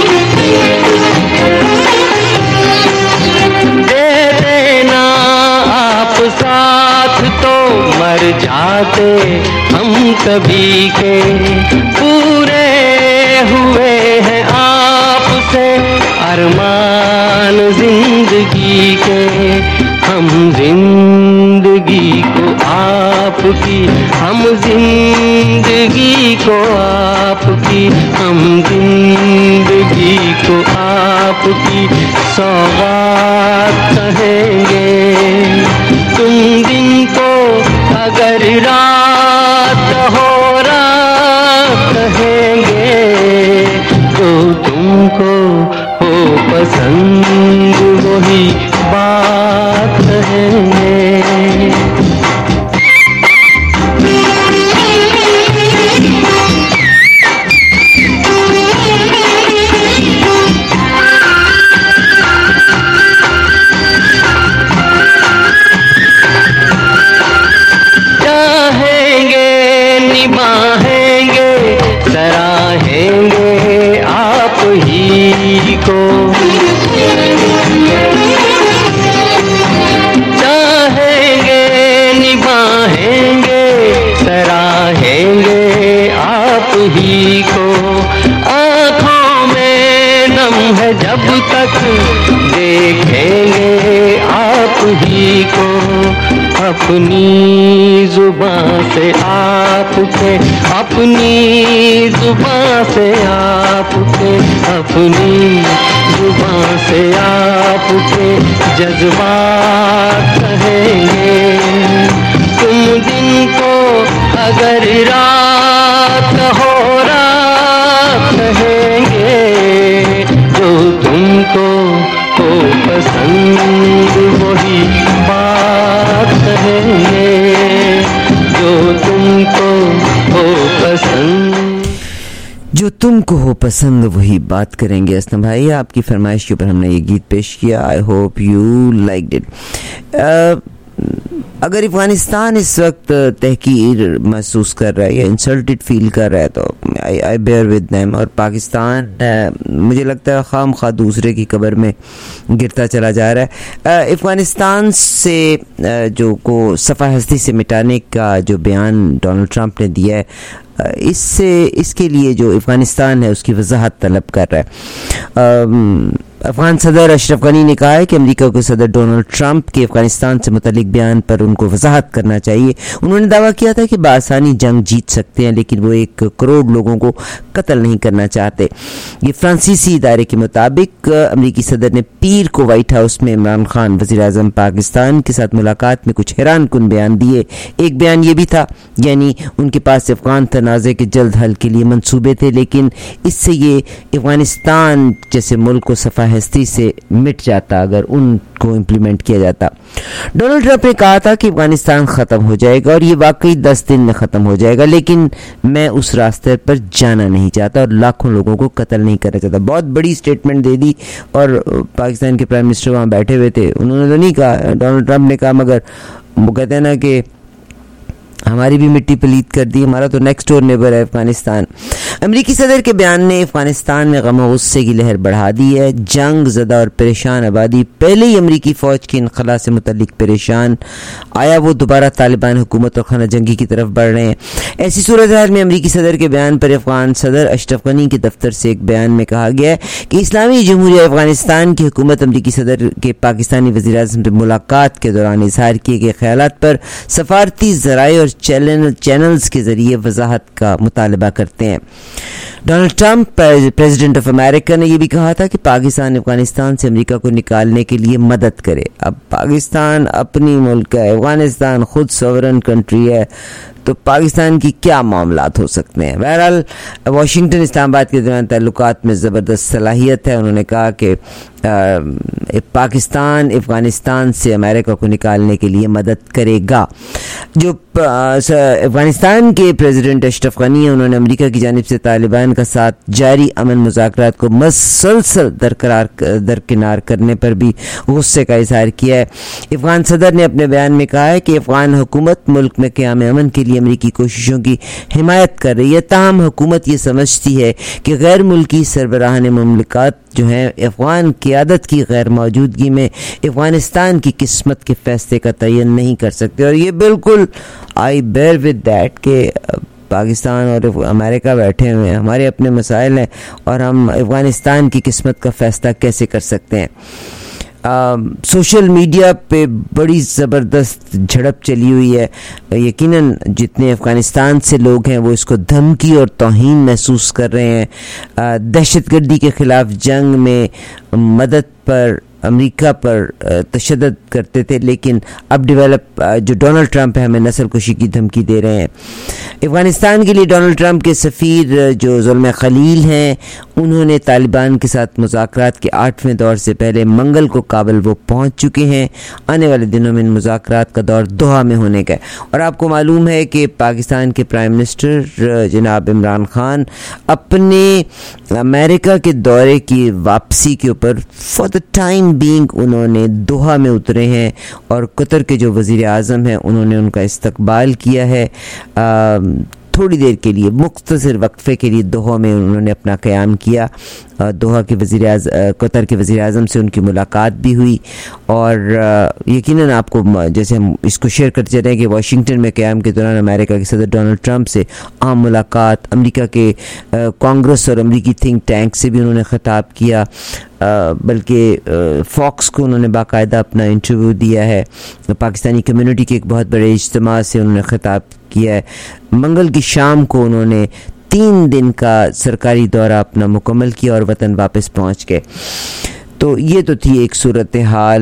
दे देना आप साथ तो मर जाते हम सभी के। पूरे हुए हैं आपसे अरमान जिंदगी के, हम जिंदगी को आपकी, हम जिंदगी को आपकी, हम जिंदगी को आपकी सौगात कहेंगे। तुम दिन को अगर रात हो रात कहेंगे, तो तुमको हो पसंद वही बात कहेंगे। चाहेंगे निभाएंगे अपनी जुबान से आपके, अपनी जुबान से आपके, अपनी जुबान से आपके जज्बात कहेंगे। तुम दिन को अगर रात हो रात कहेंगे, जो तुमको हो पसंद वही बात कहेंगे, जो तुमको हो पसंद जो तुमको हो पसंद वही बात करेंगे। असलम भाई, आपकी फरमाइश के ऊपर हमने ये गीत पेश किया। I hope you liked it. अगर अफगानिस्तान इस वक्त तहकीर महसूस कर रहा है या इंसल्टेड फील कर रहा है तो I I bear with them, और पाकिस्तान मुझे लगता है खाम खा दूसरे की कब्र में गिरता चला जा रहा है। अफगानिस्तान से जो को सफ़ा हस्ती से मिटाने का जो बयान डोनाल्ड ट्रंप ने दिया है, इससे इसके लिए जो अफगानिस्तान है उसकी वजाहत तलब कर रहा है। अफगान सदर अशरफ गनी ने कहा है कि अमेरिका के सदर डोनाल्ड ट्रंप के अफगानिस्तान से मुतल्लिक बयान पर उनको वजाहत करना चाहिए। उन्होंने दावा किया था कि बासानी जंग जीत सकते हैं, लेकिन वो एक करोड़ लोगों को कत्ल नहीं करना चाहते। ये फ्रांसीसी इदारे के मुताबिक अमेरिकी सदर ने पीर को व्हाइट हाउस में इमरान खान वज़ीर आज़म पाकिस्तान के साथ मुलाकात में कुछ हैरान कुन बयान दिए। एक बयान ये भी था, यानी उनके पास अफगान तनाज़े के जल्द हल के लिए मंसूबे थे, लेकिन इससे ये अफगानिस्तान जैसे मुल्क को सफ़ा हस्ती से मिट जाता अगर उनको इम्प्लीमेंट किया जाता। डोनाल्ड ट्रंप ने कहा था कि अफगानिस्तान ख़त्म हो जाएगा और ये वाकई दस दिन में ख़त्म हो जाएगा, लेकिन मैं उस रास्ते पर जाना नहीं चाहता और लाखों लोगों को कत्ल नहीं करना चाहता। बहुत बड़ी स्टेटमेंट दे दी और पाकिस्तान के प्राइम मिनिस्टर वहाँ बैठे हुए थे, उन्होंने तो नहीं कहा, डोनाल्ड ट्रंप ने कहा, मगर वो कहते हैं ना कि हमारी भी मिट्टी पलीत कर दी, हमारा तो नेक्स्ट डोर नेबर है अफगानिस्तान। अमेरिकी सदर के बयान ने अफगानिस्तान में गम और गुस्से की लहर बढ़ा दी है। जंग ज़दा और परेशान आबादी पहले ही अमेरिकी फ़ौज के इनखला से मुतल्लिक परेशान, आया वो दोबारा तालिबान हुकूमत और खाना जंगी की तरफ बढ़ रहे हैं। ऐसी सूरत हाल में अमेरिकी सदर के बयान पर अफगान सदर अशरफ गनी के दफ्तर से एक बयान में कहा गया है कि इस्लामी जमहूरिया अफगानिस्तान की हुकूमत अमेरिकी सदर के पाकिस्तानी वज़ीर आज़म से मुलाकात के दौरान इजहार किए गए ख्यालात पर सफारती ज़राए और चैनल चैनल्स के जरिए वजाहत का मुतालबा करते हैं। Donald Trump president of America ने यह भी कहा था कि पाकिस्तान अफगानिस्तान से अमेरिका को निकालने के लिए मदद करे। अब पाकिस्तान अपनी मुल्क है, अफगानिस्तान खुद सॉवरन कंट्री है, तो पाकिस्तान की क्या मामलात हो सकते हैं। बहरहाल वाशिंगटन इस्लामाबाद के दरमियान ताल्लुकात में ज़बरदस्त सलाहियत है। उन्होंने कहा कि पाकिस्तान अफगानिस्तान से अमेरिका को निकालने के लिए मदद करेगा। जो अफगानिस्तान के प्रेसिडेंट अशरफ गनी हैं, उन्होंने अमेरिका की जानिब से तालिबान का साथ जारी अमन मुज़ाकरात को मसलसल दरकरार दरकिनार करने पर भी गुस्से का इजहार किया है। अफगान सदर ने अपने बयान में कहा है कि अफगान हुकूमत मुल्क में क़याम अमन के लिए अमेरिकी कोशिशों की हिमायत कर रही है, ताहम हुकूमत ये समझती है कि गैर मुल्की सरबराहान मुमलिकात जो हैं अफगान क़यादत की गैर मौजूदगी में अफगानिस्तान की किस्मत के फैसले का तयन नहीं कर सकते। और ये बिल्कुल आई बेयर विद दैट कि पाकिस्तान और अमेरिका बैठे हुए हैं, हमारे अपने मसाइल हैं और हम अफगानिस्तान की किस्मत का फैसला कैसे कर सकते हैं। सोशल मीडिया पे बड़ी ज़बरदस्त झड़प चली हुई है। यकीनन जितने अफ़गानिस्तान से लोग हैं वो इसको धमकी और तौहीन महसूस कर रहे हैं। दहशतगर्दी के ख़िलाफ़ जंग में मदद पर अमेरिका पर तशद्दुद करते थे, लेकिन अब डेवलप जो डोनाल्ड ट्रंप है हमें नस्ल कुशी की धमकी दे रहे हैं। अफ़गानिस्तान के लिए डोनाल्ड ट्रंप के सफ़ीर जो ज़ुल्म खलील हैं, उन्होंने तालिबान के साथ मुज़ाकरात के आठवें दौर से पहले मंगल को काबुल वो पहुंच चुके हैं। आने वाले दिनों में इन मुज़ाकरात का दौर दोहा में होने का है। और आपको मालूम है कि पाकिस्तान के प्राइम मिनिस्टर जनाब इमरान खान अपने अमेरिका के दौरे की वापसी के ऊपर फॉर द टाइम बीइंग उन्होंने दोहा में उतरे हैं और कतर के जो वज़ीर आज़म हैं उन्होंने उनका इस्तकबाल किया है। आ, थोड़ी देर के लिए मुख्तसर वक्फे के लिए दोहा में उन्होंने अपना क़याम किया। दोहा के वज़ीर आज़म कतर के वज़ीर आज़म से उनकी मुलाकात भी हुई और यकीनन आपको जैसे हम इसको शेयर करते चल रहे हैं कि वाशिंगटन में क़याम के दौरान अमेरिका के सदर डोनाल्ड ट्रंप से आम मुलाकात, अमेरिका के कांग्रेस और अमेरिकी थिंक टैंक से भी उन्होंने ख़िताब किया, बल्कि फॉक्स को उन्होंने बाकायदा अपना इंटरव्यू दिया है, पाकिस्तानी कम्युनिटी के एक बहुत बड़े इज्तिमा से उन्होंने ख़िताब किया है। मंगल की शाम को उन्होंने तीन दिन का सरकारी दौरा अपना मुकम्मल किया और वतन वापस पहुंच गए। तो ये तो थी एक सूरत हाल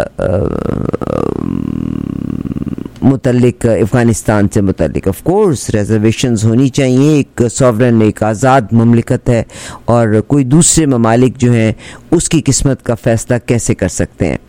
मुतल्लिक अफ़गानिस्तान से मुतल्लिक। ऑफ कोर्स रिजर्वेशंस होनी चाहिए, एक सॉवरन एक आज़ाद मुमलिकत है और कोई दूसरे ममालिक जो हैं उसकी किस्मत का फ़ैसला कैसे कर सकते हैं।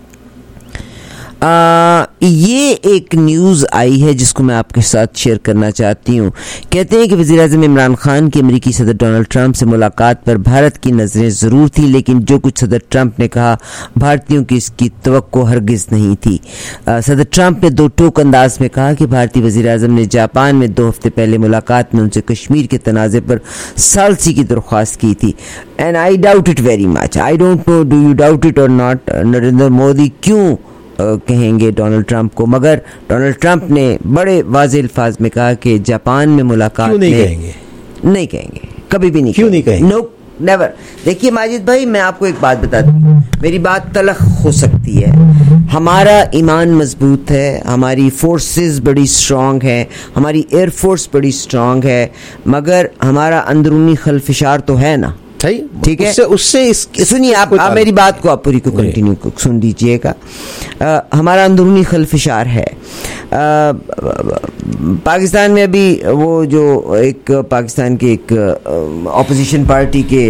आ, ये एक न्यूज़ आई है जिसको मैं आपके साथ शेयर करना चाहती हूँ। कहते हैं कि वज़ीर-ए-आज़म इमरान खान की अमेरिकी सदर डोनाल्ड ट्रंप से मुलाकात पर भारत की नज़रें ज़रूर थी, लेकिन जो कुछ सदर ट्रंप ने कहा भारतीयों की इसकी तवक्को हरगिज़ नहीं थी। आ, सदर ट्रंप ने दो टोक अंदाज में कहा कि भारतीय वज़ीर-ए-आज़म ने जापान में दो हफ्ते पहले मुलाकात में उनसे कश्मीर के तनाज़े पर सालसी की दरख्वास्त की थी। And I doubt it very much. I don't know do you doubt it or not. Narendra Modi क्यों कहेंगे डोनाल्ड ट्रंप को, मगर डोनाल्ड ट्रंप ने बड़े वाज़ेह अल्फाज में कहा कि जापान में मुलाकात क्यों नहीं में कहेंगे नहीं कहेंगे कभी भी नहीं क्यों नहीं कहेंगे नो नेवर। देखिए माजिद भाई, मैं आपको एक बात बताती हूँ, मेरी बात तलख हो सकती है, हमारा ईमान मजबूत है, हमारी फोर्सेस बड़ी स्ट्रांग है, हमारी एयरफोर्स बड़ी स्ट्रांग है, मगर हमारा अंदरूनी खलफिशार तो है ना। ठीक है, उससे उससे सुनिए आप, आप मेरी बात को आप पूरी को कंटिन्यू सुन लीजिएगा। हमारा अंदरूनी खलफिशार है। आ, पाकिस्तान में अभी वो जो एक पाकिस्तान के एक ऑपोजिशन पार्टी के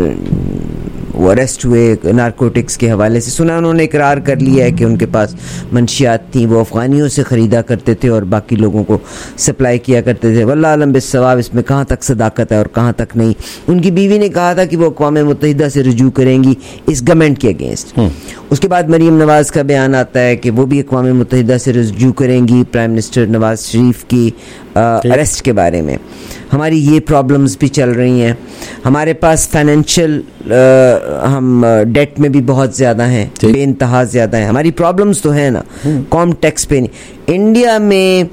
वो अरेस्ट हुए नारकोटिक्स के हवाले से, सुना उन्होंने इकरार कर लिया है कि उनके पास मंशियात थी, वो अफ़गानियों से ख़रीदा करते थे और बाकी लोगों को सप्लाई किया करते थे। वल्लाह आलम बिस्सवाब इसमें कहाँ तक सदाकत है और कहाँ तक नहीं। उनकी बीवी ने कहा था कि वो अक़वाम मुत्तहिदा से रुजू करेंगी इस गवर्नमेंट के अगेंस्ट। उसके बाद मरीम नवाज़ का बयान आता है कि वो भी अक़वाम मुत्तहिदा से रुजू करेंगी प्राइम मिनिस्टर नवाज शरीफ की अरेस्ट के बारे में। हमारी ये प्रॉब्लम्स भी चल रही हैं। हमारे पास फाइनेंशियल हम डेट में भी बहुत ज़्यादा हैं, बेइंतहा ज़्यादा हैं। हमारी प्रॉब्लम्स तो है ना, कॉम टैक्स पे नहीं। इंडिया में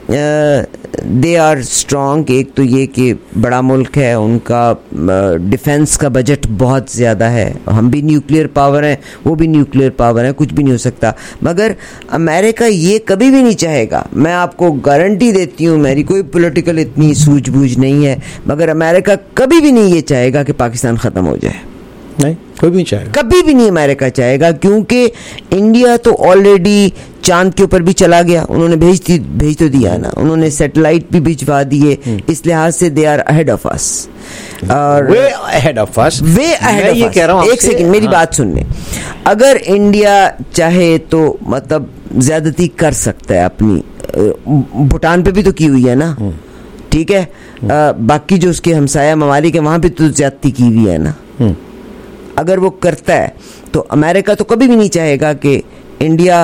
दे आर स्ट्रॉन्ग। एक तो ये कि बड़ा मुल्क है, उनका डिफेंस का बजट बहुत ज़्यादा है। हम भी न्यूक्लियर पावर हैं, वो भी न्यूक्लियर पावर है, कुछ भी नहीं हो सकता। मगर अमेरिका ये कभी भी नहीं चाहेगा, मैं आपको गारंटी देती हूँ, मेरी कोई पॉलिटिकल इतनी सूझबूझ नहीं है, मगर अमेरिका कभी भी नहीं ये चाहेगा कि पाकिस्तान ख़त्म हो जाए। नहीं, कोई भी नहीं चाहेगा, कभी भी नहीं अमेरिका चाहेगा, क्योंकि इंडिया तो ऑलरेडी चांद के ऊपर भी चला गया, उन्होंने भेज दी भेज तो दिया ना, उन्होंने सैटेलाइट भी भिजवा दिए। इस लिहाज से they are ahead of us or we ahead of us we ahead of ये कह रहा हूं एक सेकंड मेरी हाँ। बात सुनने, अगर इंडिया चाहे तो मतलब ज्यादती कर सकता है अपनी, भूटान पे भी तो की हुई है ना, ठीक है, आ, बाकी जो उसके हमसाया ममालिक है वहां पे तो ज्यादती की हुई है ना। अगर वो करता है तो अमेरिका तो कभी भी नहीं चाहेगा कि इंडिया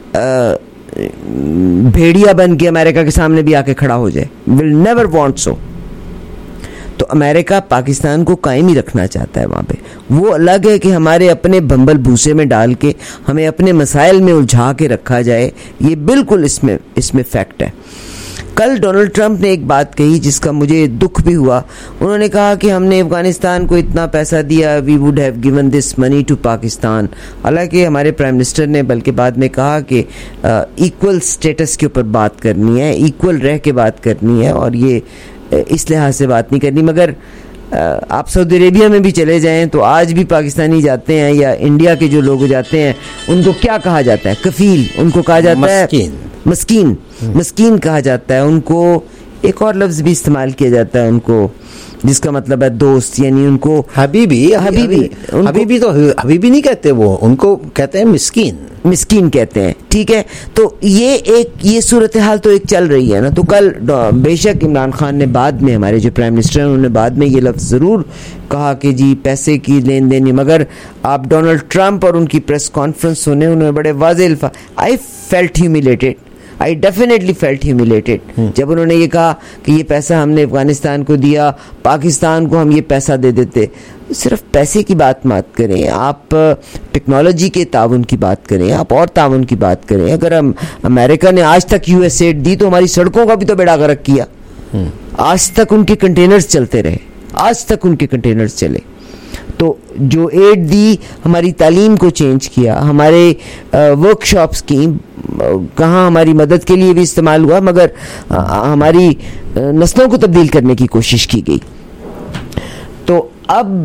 भेड़िया बन के अमेरिका के सामने भी आके खड़ा हो जाए। Will never want so. तो अमेरिका पाकिस्तान को कायम ही रखना चाहता है वहाँ पे। वो अलग है कि हमारे अपने बम्बल भूसे में डाल के हमें अपने मसाइल में उलझा के रखा जाए, ये बिल्कुल इसमें इसमें फैक्ट है। कल डोनाल्ड ट्रंप ने एक बात कही जिसका मुझे दुख भी हुआ। उन्होंने कहा कि हमने अफगानिस्तान को इतना पैसा दिया, we would have given this money to Pakistan. हालांकि हमारे प्राइम मिनिस्टर ने बल्कि बाद में कहा कि इक्वल स्टेटस के ऊपर बात करनी है, इक्वल रह के बात करनी है और ये इस लिहाज से बात नहीं करनी। मगर आप सऊदी अरेबिया में भी चले जाएं तो आज भी पाकिस्तानी जाते हैं या इंडिया के जो लोग जाते हैं उनको क्या कहा जाता है? कफील उनको कहा जाता है, मस्कीन मस्कीन कहा जाता है उनको। एक और लफ्ज़ भी इस्तेमाल किया जाता है उनको जिसका मतलब है दोस्त, यानी उनको हबीबी हबीबी हबीबी तो हबीबी नहीं कहते, वो उनको कहते हैं मिस्कीन मिस्कीन कहते हैं, ठीक है। तो ये एक ये सूरत हाल तो एक चल रही है ना। तो कल बेशक इमरान खान ने बाद में, हमारे जो प्राइम मिनिस्टर हैं उन्होंने बाद में ये लफ्ज़ ज़रूर कहा कि जी पैसे की लेन देन, मगर आप डोनाल्ड ट्रंप और उनकी प्रेस कॉन्फ्रेंस सुने, उन्होंने बड़े वाज़ेह अल्फाज, I felt humiliated, I definitely felt humiliated जब उन्होंने ये कहा कि ये पैसा हमने अफगानिस्तान को दिया, पाकिस्तान को हम ये पैसा दे देते। सिर्फ पैसे की बात मत करें, आप टेक्नोलॉजी के ताउन की बात करें, आप और ताउन की बात करें। अगर हम अमेरिका ने आज तक यूएस एड दी तो हमारी सड़कों का भी तो बेड़ा गर्क किया। आज तक उनके कंटेनर्स चलते रहे, आज तक उनके कंटेनर्स चले। तो जो एड दी, हमारी तालीम को चेंज किया, हमारे वर्कशॉप्स की कहाँ हमारी मदद के लिए भी इस्तेमाल हुआ, मगर आ, हमारी नस्लों को तब्दील करने की कोशिश की गई। तो अब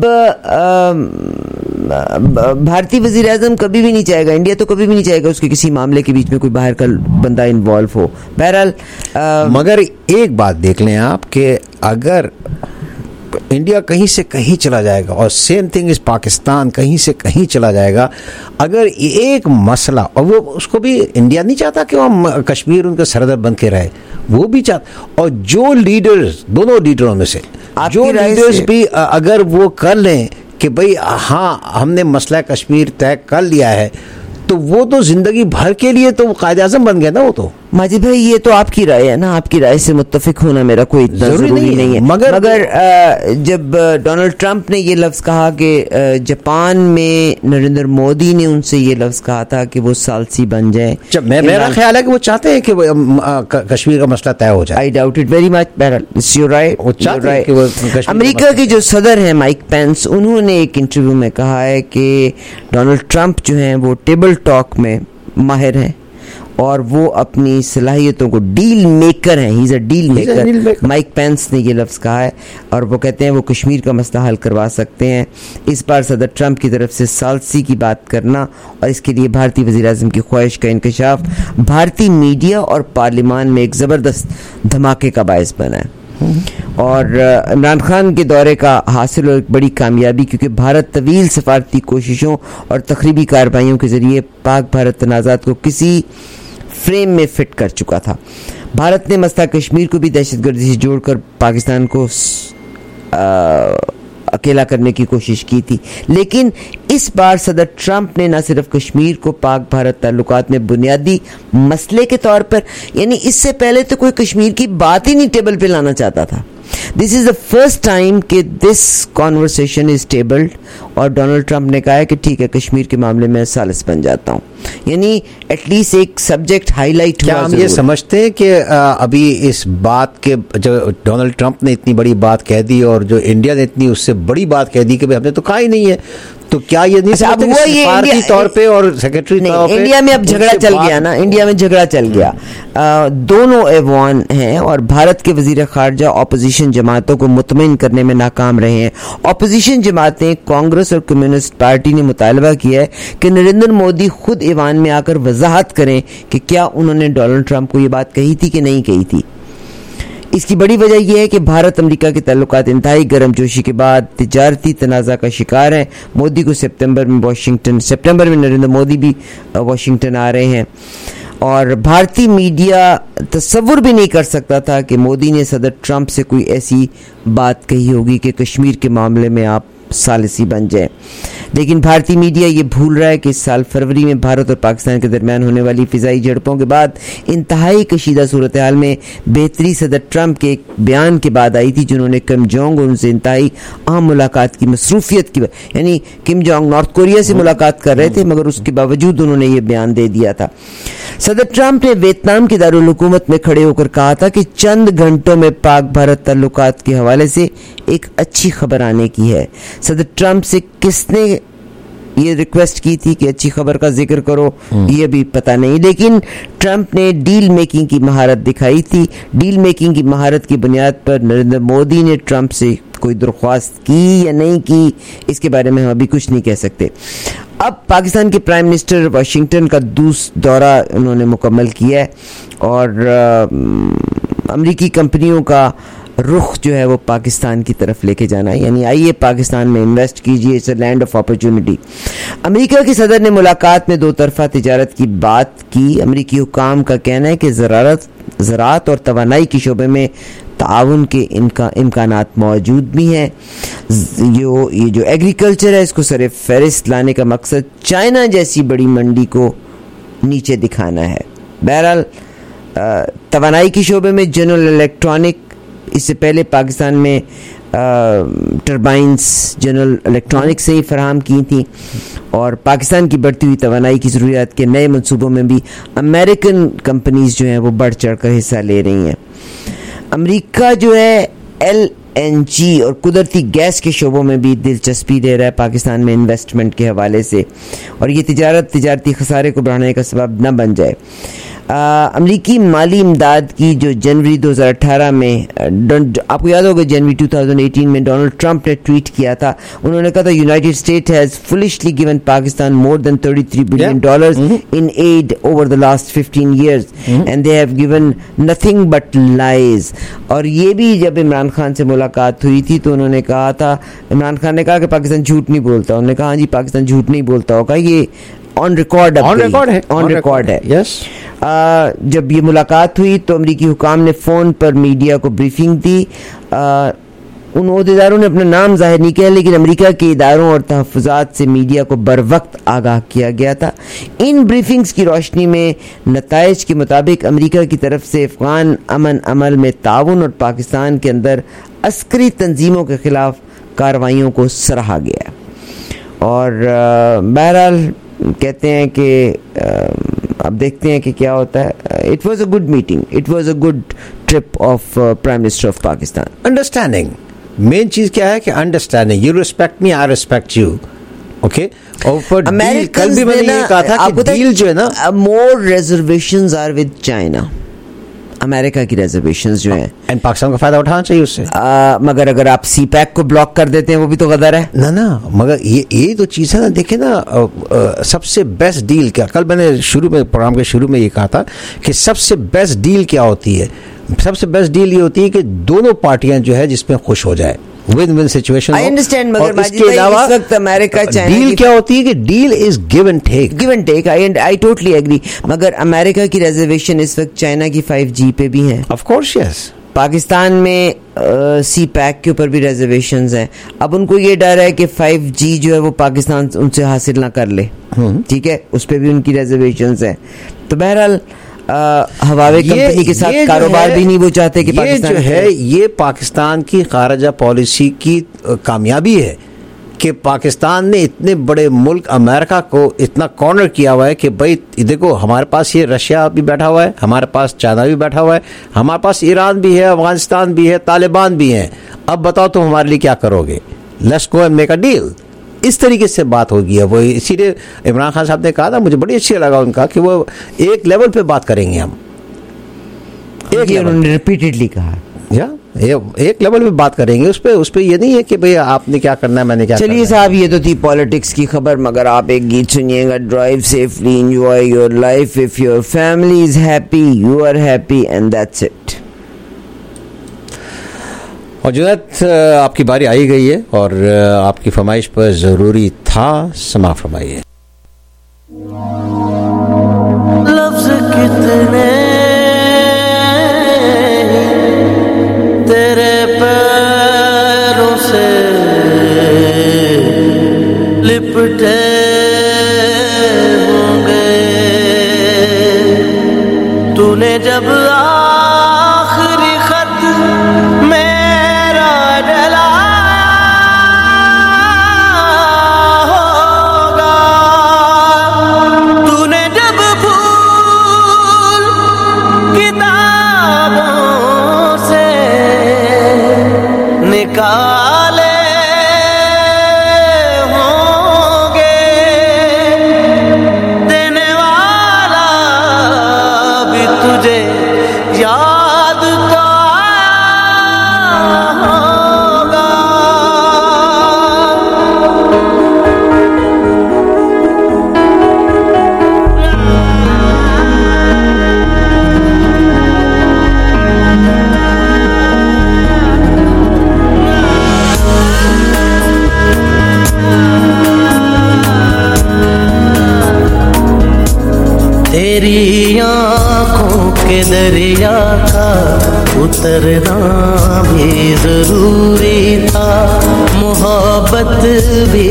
भारतीय वज़ीर आज़म कभी भी नहीं चाहेगा, इंडिया तो कभी भी नहीं चाहेगा उसके किसी मामले के बीच में कोई बाहर का बंदा इन्वॉल्व हो। बहरहाल मगर एक बात देख लें आप कि अगर इंडिया कहीं से कहीं चला जाएगा और सेम थिंग इस पाकिस्तान कहीं से कहीं चला जाएगा, अगर एक मसला, और वो उसको भी इंडिया नहीं चाहता कि वो कश्मीर उनका सरहद बन के रहे, वो भी चाहता। और जो लीडर्स, दोनों लीडरों में से जो लीडर्स भी अगर वो कर लें कि भाई हाँ हमने मसला कश्मीर तय कर लिया है, तो वो तो जिंदगी भर के लिए तो कायदे आज़म बन गया ना। वो तो माजिद भाई ये तो आपकी राय है ना, आपकी राय से मुत्तफिक होना मेरा कोई इतना जरूरी, जरूरी नहीं, नहीं है। मगर मगर आ, जब डोनाल्ड ट्रंप ने ये लफ्ज़ कहा कि जापान में नरेंद्र मोदी ने उनसे ये लफ्ज़ कहा था कि वो सालसी बन जाए, मैं मेरा ख्याल है कि वो चाहते हैं कि कश्मीर का मसला तय हो जाए। I doubt it very much. It's your right, वो चाहते हैं कि वो अमेरिका के जो सदर हैं माइक पेंस, उन्होंने एक इंटरव्यू में कहा है कि डोनाल्ड ट्रंप जो हैं वो टेबल टॉक में माहिर हैं और वो अपनी सलाहियतों को डील मेकर हैं। He is a deal maker. Mike Pence ने ये लफ्ज़ कहा है और वो कहते हैं वो कश्मीर का मसला हल करवा सकते हैं। इस बार सदर ट्रंप की तरफ से सालसी की बात करना और इसके लिए भारतीय वज़ीर आज़म की ख्वाहिश का इंकशाफ भारतीय मीडिया और पार्लियामान में एक ज़बरदस्त धमाके का बायस बना है। और इमरान खान के दौरे का हासिल और एक बड़ी कामयाबी, क्योंकि भारत तवील सफारती कोशिशों और तकरीबी कार्रवाइयों के ज़रिए पाक भारत तनाज़ात को किसी फ्रेम में फिट कर चुका था। भारत ने मसला कश्मीर को भी दहशतगर्दी से जोड़कर पाकिस्तान को आ, अकेला करने की कोशिश की थी, लेकिन इस बार सदर ट्रंप ने न सिर्फ कश्मीर को पाक भारत ताल्लुकात में बुनियादी मसले के तौर पर, यानी इससे पहले तो कोई कश्मीर की बात ही नहीं टेबल पे लाना चाहता था। This is the first time कि दिस कॉन्वर्सेशन इज टेबल्ड और डोनाल्ड ट्रंप ने कहा है कि ठीक है कश्मीर के मामले में सालिस बन जाता हूँ, यानी एटलीस्ट एक सब्जेक्ट हाईलाइट हुआ। क्या हम ये समझते हैं कि अभी इस बात के, जो डोनाल्ड ट्रंप ने इतनी बड़ी बात कह दी और जो इंडिया ने इतनी उससे बड़ी बात कह दी कि भाई हमने तो कहा ही नहीं है, तो क्या ये नहीं अब वो ये इंडिया तौर पे और सेक्रेटरी तौर पे इंडिया में अब झगड़ा चल गया ना, इंडिया में झगड़ा चल गया। आ, दोनों ऐवान हैं और भारत के वजीर खारजा ऑपोजिशन जमातों को मुतमईन करने में नाकाम रहे हैं। ऑपोजिशन जमातें कांग्रेस और कम्युनिस्ट पार्टी ने मुतालबा किया है कि नरेंद्र मोदी खुद ऐवान में आकर वजाहत करें कि क्या उन्होंने डोनाल्ड ट्रंप को ये बात कही थी कि नहीं कही थी। इसकी बड़ी वजह यह है कि भारत अमेरिका के ताल्लुकात इंतहाई गर्मजोशी के बाद तिजारती तनाज़ा का शिकार है। मोदी को सितंबर में वाशिंगटन सितंबर में नरेंद्र मोदी भी वाशिंगटन आ रहे हैं और भारतीय मीडिया तसव्वुर भी नहीं कर सकता था कि मोदी ने सदर ट्रंप से कोई ऐसी बात कही होगी कि कश्मीर के मामले में आप सालिसी बन जाए। लेकिन भारतीय मीडिया ये भूल रहा है कि इस साल फरवरी में भारत और पाकिस्तान के दरमियान होने वाली फिजाई झड़पों के बाद इंतहाई कशीदा सूरत हाल में बेहतरी सदर ट्रंप के एक बयान के बाद आई थी, जिन्होंने किम जोंग और उनसे इंतहाई अहम मुलाकात की मसरूफियत की, यानी किम जोंग नॉर्थ कोरिया से मुलाकात कर रहे थे मगर उसके बावजूद उन्होंने ये बयान दे दिया था। सदर ट्रंप ने वियतनाम की दारुल हुकूमत में खड़े होकर कहा था कि चंद घंटों में पाक भारत ताल्लुकात के हवाले से एक अच्छी खबर आने की है। सदर ट्रंप से किसने ये रिक्वेस्ट की थी कि अच्छी खबर का जिक्र करो, ये भी पता नहीं, लेकिन ट्रंप ने डील मेकिंग की महारत दिखाई थी। डील मेकिंग की महारत की बुनियाद पर नरेंद्र मोदी ने ट्रंप से कोई दरख्वास्त की या नहीं की, इसके बारे में हम अभी कुछ नहीं कह सकते। अब पाकिस्तान के प्राइम मिनिस्टर वाशिंगटन का दूसरा दौरा उन्होंने मुकम्मल किया है और अमेरिकी कंपनियों का रुख जो है वो पाकिस्तान की तरफ लेके जाना है, यानी आइए पाकिस्तान में इन्वेस्ट कीजिए, it's a land of opportunity. America के सदर ने मुलाकात में दो तरफा तिजारत की बात की। अमेरिकी हुकाम का कहना है कि ज़रारत ज़राअत और तवानाई के शोबे में ताउन के इनका इम्कानात मौजूद भी हैं। जो ये जो एग्रीकल्चर है इसको सरे फहरिस्त लाने का मकसद चाइना जैसी बड़ी मंडी को नीचे दिखाना है। बहरहाल तवानाई के शोबे में जनरल इलेक्ट्रॉनिक, इससे पहले पाकिस्तान में टर्बाइंस जनरल इलेक्ट्रॉनिक से ही फराहम की थी, और पाकिस्तान की बढ़ती हुई तवानाई की ज़रूरियात के नए मंसूबों में भी अमेरिकन कंपनीज जो हैं वो बढ़ चढ़ कर हिस्सा ले रही हैं। अमेरिका जो है एल एन जी और कुदरती गैस के शोबों में भी दिलचस्पी दे रहा है पाकिस्तान में इन्वेस्टमेंट के हवाले से, और ये तिजारत तिजारती खसारे को बढ़ाने का सबब न बन जाए। अमरीकी माली इमदाद की जो जनवरी दो हज़ार अठारह में, आपको याद होगा जनवरी दो हज़ार अठारह में डोनाल्ड ट्रंप ने ट्वीट किया था, उन्होंने कहा था United State has foolishly given Pakistan more than तैंतीस billion dollars in aid over the last fifteen years and they have given nothing but lies. और ये भी जब इमरान खान से मुलाकात हुई थी तो उन्होंने कहा था, इमरान खान ने कहा कि पाकिस्तान झूठ नहीं बोलता, उन्होंने कहा हाँ जी पाकिस्तान झूठ नहीं बोलता होगा, ये ऑन रिकॉर्ड ऑन रिकॉर्ड है ऑन रिकॉर्ड है यस। जब ये मुलाकात हुई तो अमरीकी हुकाम ने फ़ोन पर मीडिया को ब्रीफिंग दी। आ, उन ओहदेदारों ने अपना नाम जाहिर नहीं किया, लेकिन अमेरिका के इदारों और तहफ़्फ़ुज़ात से मीडिया को बर वक्त आगाह किया गया था। इन ब्रीफिंग्स की रोशनी में नताइज के मुताबिक अमेरिका की तरफ से अफ़गान अमन अमल में ताउन और पाकिस्तान के अंदर अस्करी तंजीमों के ख़िलाफ़ कार्रवाइयों को सराहा गया। और बहरहाल कहते हैं कि अब देखते हैं कि क्या होता है। It was a good meeting, it was a good trip of prime minister of Pakistan. Understanding, main चीज क्या है कि understanding, you respect me, I respect you, okay. और पर डील, कल भी मैंने ये कहा था कि डील जो है ना, more reservations are with China, America की रिजर्वेशंस जो हैं, एंड पाकिस्तान का फायदा उठाना चाहिए उससे। आ, मगर अगर आप सी पैक को ब्लॉक कर देते हैं वो भी तो गदर है ना ना। मगर ये ये तो चीज़ है ना, देखे ना, आ, आ, सबसे बेस्ट डील क्या, कल मैंने शुरू में प्रोग्राम के शुरू में ये कहा था कि सबसे बेस्ट डील क्या होती है। सबसे बेस्ट डील ये होती है कि दोनों पार्टियां जो है जिसमें खुश हो जाए, win win situation. I understand, मगर इसके अलावा इस वक्त अमेरिका चाइना डील क्या होती है कि deal is give and take, give and take. I I totally agree, मगर अमेरिका की रिजर्वेशन इस वक्त चाइना की फाइव जी पे भी है। Of course yes. पाकिस्तान में सी पैक के ऊपर भी रिजर्वेशंस हैं। अब उनको ये डर है कि फाइव जी जो है वो पाकिस्तान उनसे हासिल ना कर ले, ठीक है, उस पर भी उनकी रिजर्वेशंस हैं। तो बहरहाल हवावे कंपनी के साथ कारोबार भी नहीं वो चाहते कि ये पाकिस्तान जो है ये पाकिस्तान की खारजा पॉलिसी की कामयाबी है कि पाकिस्तान ने इतने बड़े मुल्क अमेरिका को इतना कॉर्नर किया हुआ है कि भाई देखो हमारे पास ये रशिया भी बैठा हुआ है, हमारे पास चाइना भी बैठा हुआ है, हमारे पास ईरान भी है, अफगानिस्तान भी है, तालिबान भी है, अब बताओ तुम हमारे लिए क्या करोगे, let's go and make a deal. इस तरीके से बात होगी है वो। इसीलिए इमरान खान साहब ने कहा था, मुझे बड़ी अच्छी लगा उनका कि वो एक लेवल पे बात करेंगे हम, एक उन्होंने रिपीटेडली कहा या एक लेवल पे बात करेंगे, उस पे उस पे ये नहीं है कि भाई आपने क्या करना है मैंने क्या। चलिए साहब, ये तो थी पॉलिटिक्स की खबर, मगर आप एक गीत सुनिएगा। Drive safely, enjoy your life, if your family is happy you are happy and that's it. और जुनैद आपकी बारी आई गई है और आपकी फरमाइश पर जरूरी था, समा फरमाइए। लफ्ज़ कितने तेरे पैरों से लिपटे होंगे, तूने जब आखिरी खत मेरा डला होगा, तूने जब फूल किताबों से निकाले होंगे, देने वाला भी तुझे याद तो होगा। तेरी आँखों के दरिया का उतरना भी जरूरी था, मोहब्बत भी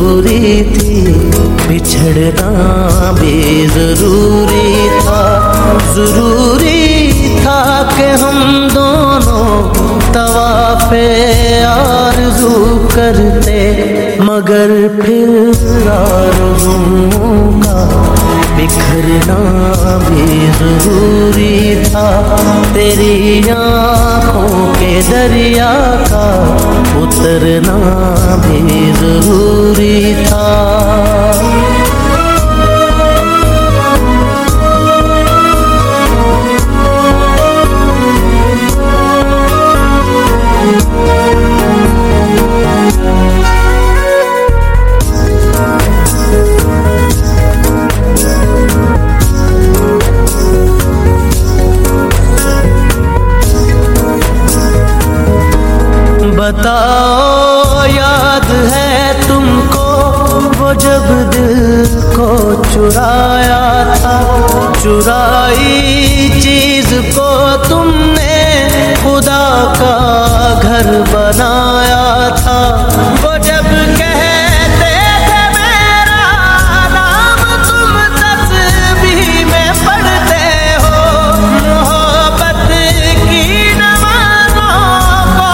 जरूरी थी, बिछड़ना भी जरूरी था। जरूरी था कि हम दोनों तवाफ़े आरज़ू करते, मगर फिर आरज़ुओं का बिखरना भी जरूरी था। तेरी आँखों के दरिया का उतरना भी जरूरी था। बताओ याद है तुमको वो जब दिल को चुराया था, चुराई चीज को तुमने खुदा का घर बनाया था। वो जब कहते थे मेरा नाम तुम तस्बीह में पढ़ते हो, मोहब्बत की नमाज़ों को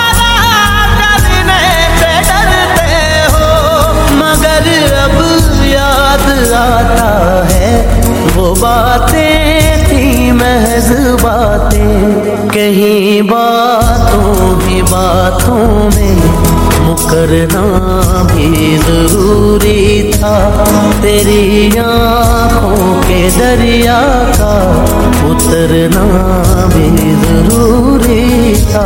आता है वो बातें थी महज बातें, कहीं बातों ही बातों में मुकरना भी जरूरी था। तेरी आँखों के दरिया का उतरना भी जरूरी था।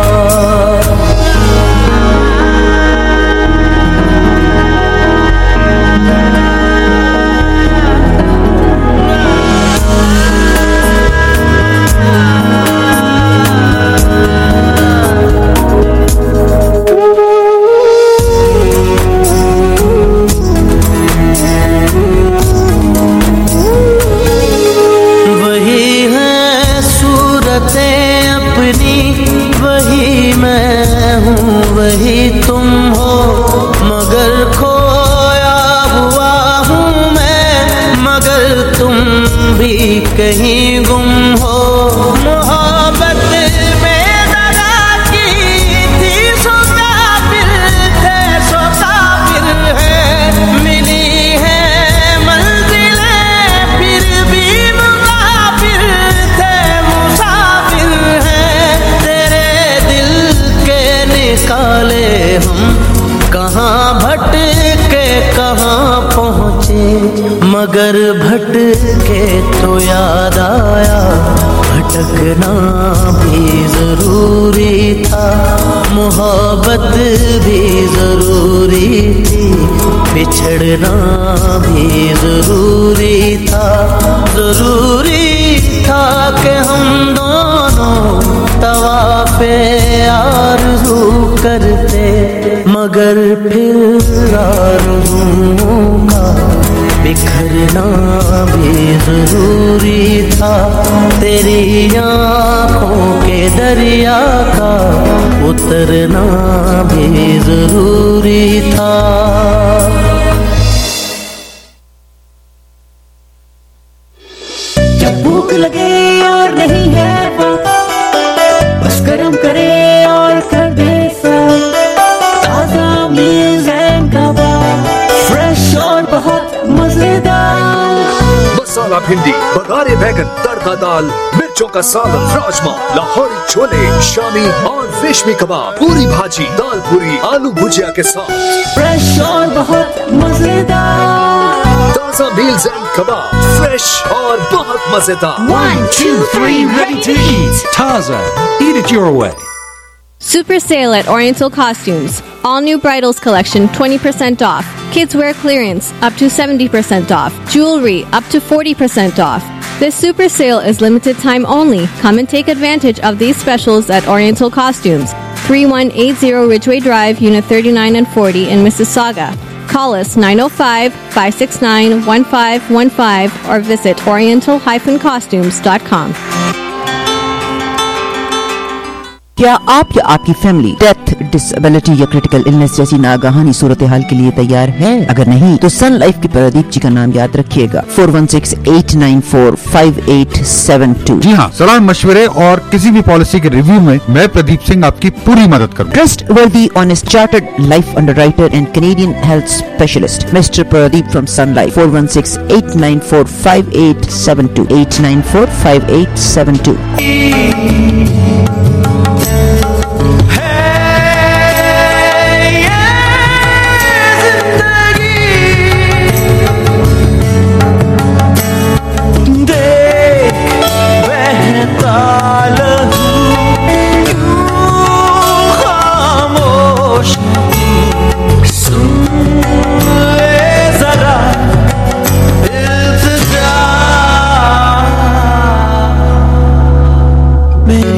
वही तुम हो मगर खोया हुआ हूँ मैं, मगर तुम भी कहीं गुम हो। मोहब्बत में दगा की थी सो काफिर थे, सो काफिर है। मिली है मंजिलें फिर भी मुसाफिर थे, मुसाफिर हैं। तेरे दिल के निकाले हम कहाँ भटके कहाँ पहुँचे, मगर भटके तो याद आया भटकना भी जरूरी था। मोहब्बत भी जरूरी थी, बिछड़ना भी जरूरी था। जरूरी था कि हम दोनों तवाफ़े आरज़ू करते, मगर फिर आरज़ुओं का बिखरना भी जरूरी था। तेरी आँखों के दरिया का उतरना भी जरूरी था। जब भूख लगे और नहीं है बस गरम करे और कर दे सब, ताजा मील्स एंड कबाब, फ्रेश और बहुत मजेदार। मसाला भिंडी, बघारे बैगन, तड़का दाल, मिर्चों का सालन, राजमा, लाहौरी छोले, शामी और रेशमी कबाब, पूरी भाजी, दाल पूरी, आलू भुजिया के साथ, फ्रेश और बहुत मजेदार। ताजा मील्स एंड कबाब, फ्रेश और बहुत मजेदार। One, two, three, ready to eat. Taza, eat it your way. Super sale at Oriental Costumes. All new bridals collection twenty percent off. Kids wear clearance up to seventy percent off. Jewelry up to forty percent off. This super sale is limited time only. Come and take advantage of these specials at Oriental Costumes. thirty-one eighty Ridgeway Drive, Unit thirty-nine and forty in Mississauga. Call us nine oh five, five six nine, one five one five or visit oriental dash costumes dot com. क्या आप या आपकी फैमिली डेथ, डिसेबिलिटी या क्रिटिकल इलनेस जैसी नागाहानी सूरत हाल के लिए तैयार है? अगर नहीं तो सन लाइफ के प्रदीप जी का नाम याद रखिएगा, four one six eight nine four five eight seven two. जी हाँ, सलाह मशवरे और किसी भी पॉलिसी के रिव्यू में मैं प्रदीप सिंह आपकी पूरी मदद करूँ। Trustworthy honest chartered life underwriter and Canadian health specialist mister Pradeep from Sun Life, four one six eight nine four five eight seven two, eight nine four five eight seven two. मैं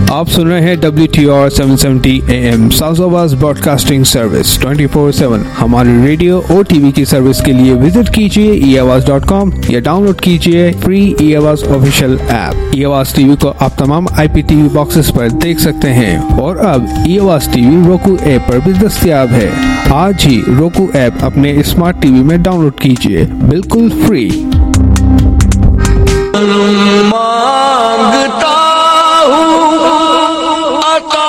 आप सुन रहे हैं W T R seven seventy A M South broadcasting Service twenty four seven. हमारी रेडियो और टीवी की सर्विस के लिए विजिट कीजिए ई आवाज डॉट कॉम या डाउनलोड कीजिए फ्री ई आवाज official app. E Awaaz TV को आप तमाम आई पी टीवी बॉक्सेस पर देख सकते हैं और अब ई आवाज टीवी रोकू ऐप पर भी दस्तयाब है। आज ही रोकू ऐप अपने स्मार्ट टीवी में डाउनलोड कीजिए, बिल्कुल फ्री। मांगता हूँ अता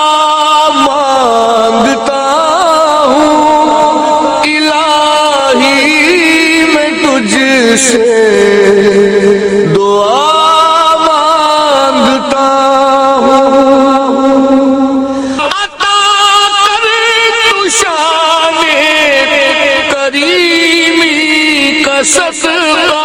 मांगता हूँ इलाही मैं तुझसे दुआ मांगता हूँ अता कर तू शाने करीमी का सदका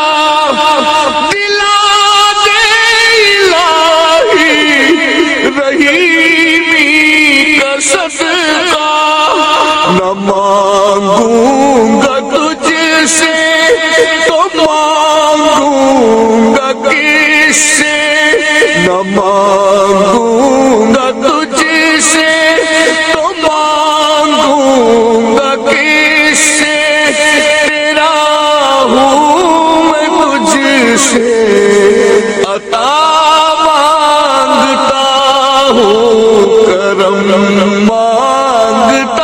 न मांगूंगा तुझसे तो मांगूंगा किससे, न मांगूंगा तुझसे तो मांगूंगा किससे, तेरा हूँ मैं तुझसे अता मांगता हूँ, करम मांगता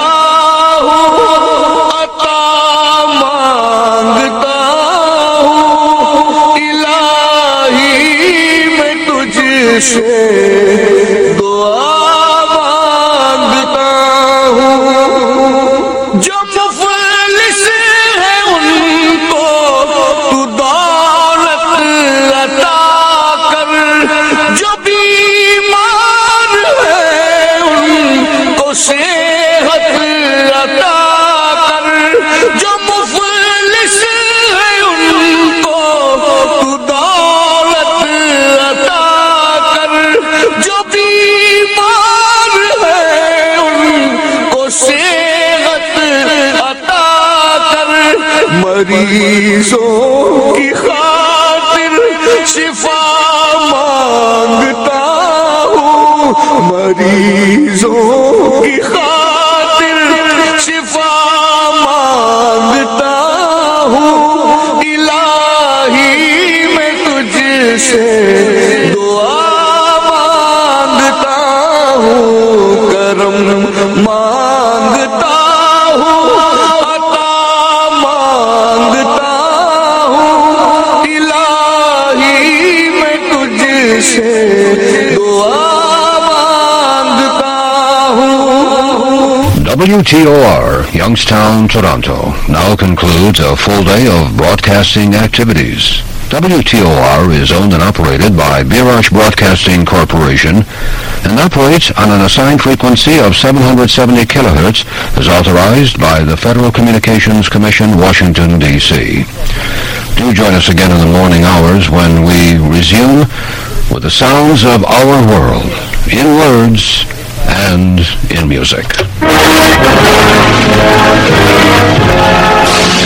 से दुआ मांगता हूँ। जो मुफलिस है उनको तू दौलत अता कर, जो बीमार है उनको सेहत अता कर, जो मुफलिस है उनको तू दौलत अता, जो बीमार है उनको सेहत अता कर, मरीजों की खातिर शिफा मांगता हूँ, मरीजों की खातिर शिफा मांगता हूँ, इलाही मैं तुझसे दुआ करम मांगता हूँ, अता मांगता हूँ, इलाही मैं तुझसे दुआ मांगता हूँ। W T O R, Youngstown, Toronto, now concludes a full day of broadcasting activities. W T O R is owned and operated by Birash Broadcasting Corporation and operates on an assigned frequency of seven hundred seventy kilohertz as authorized by the Federal Communications Commission, Washington, D C Do join us again in the morning hours when we resume with the sounds of our world, in words and in music.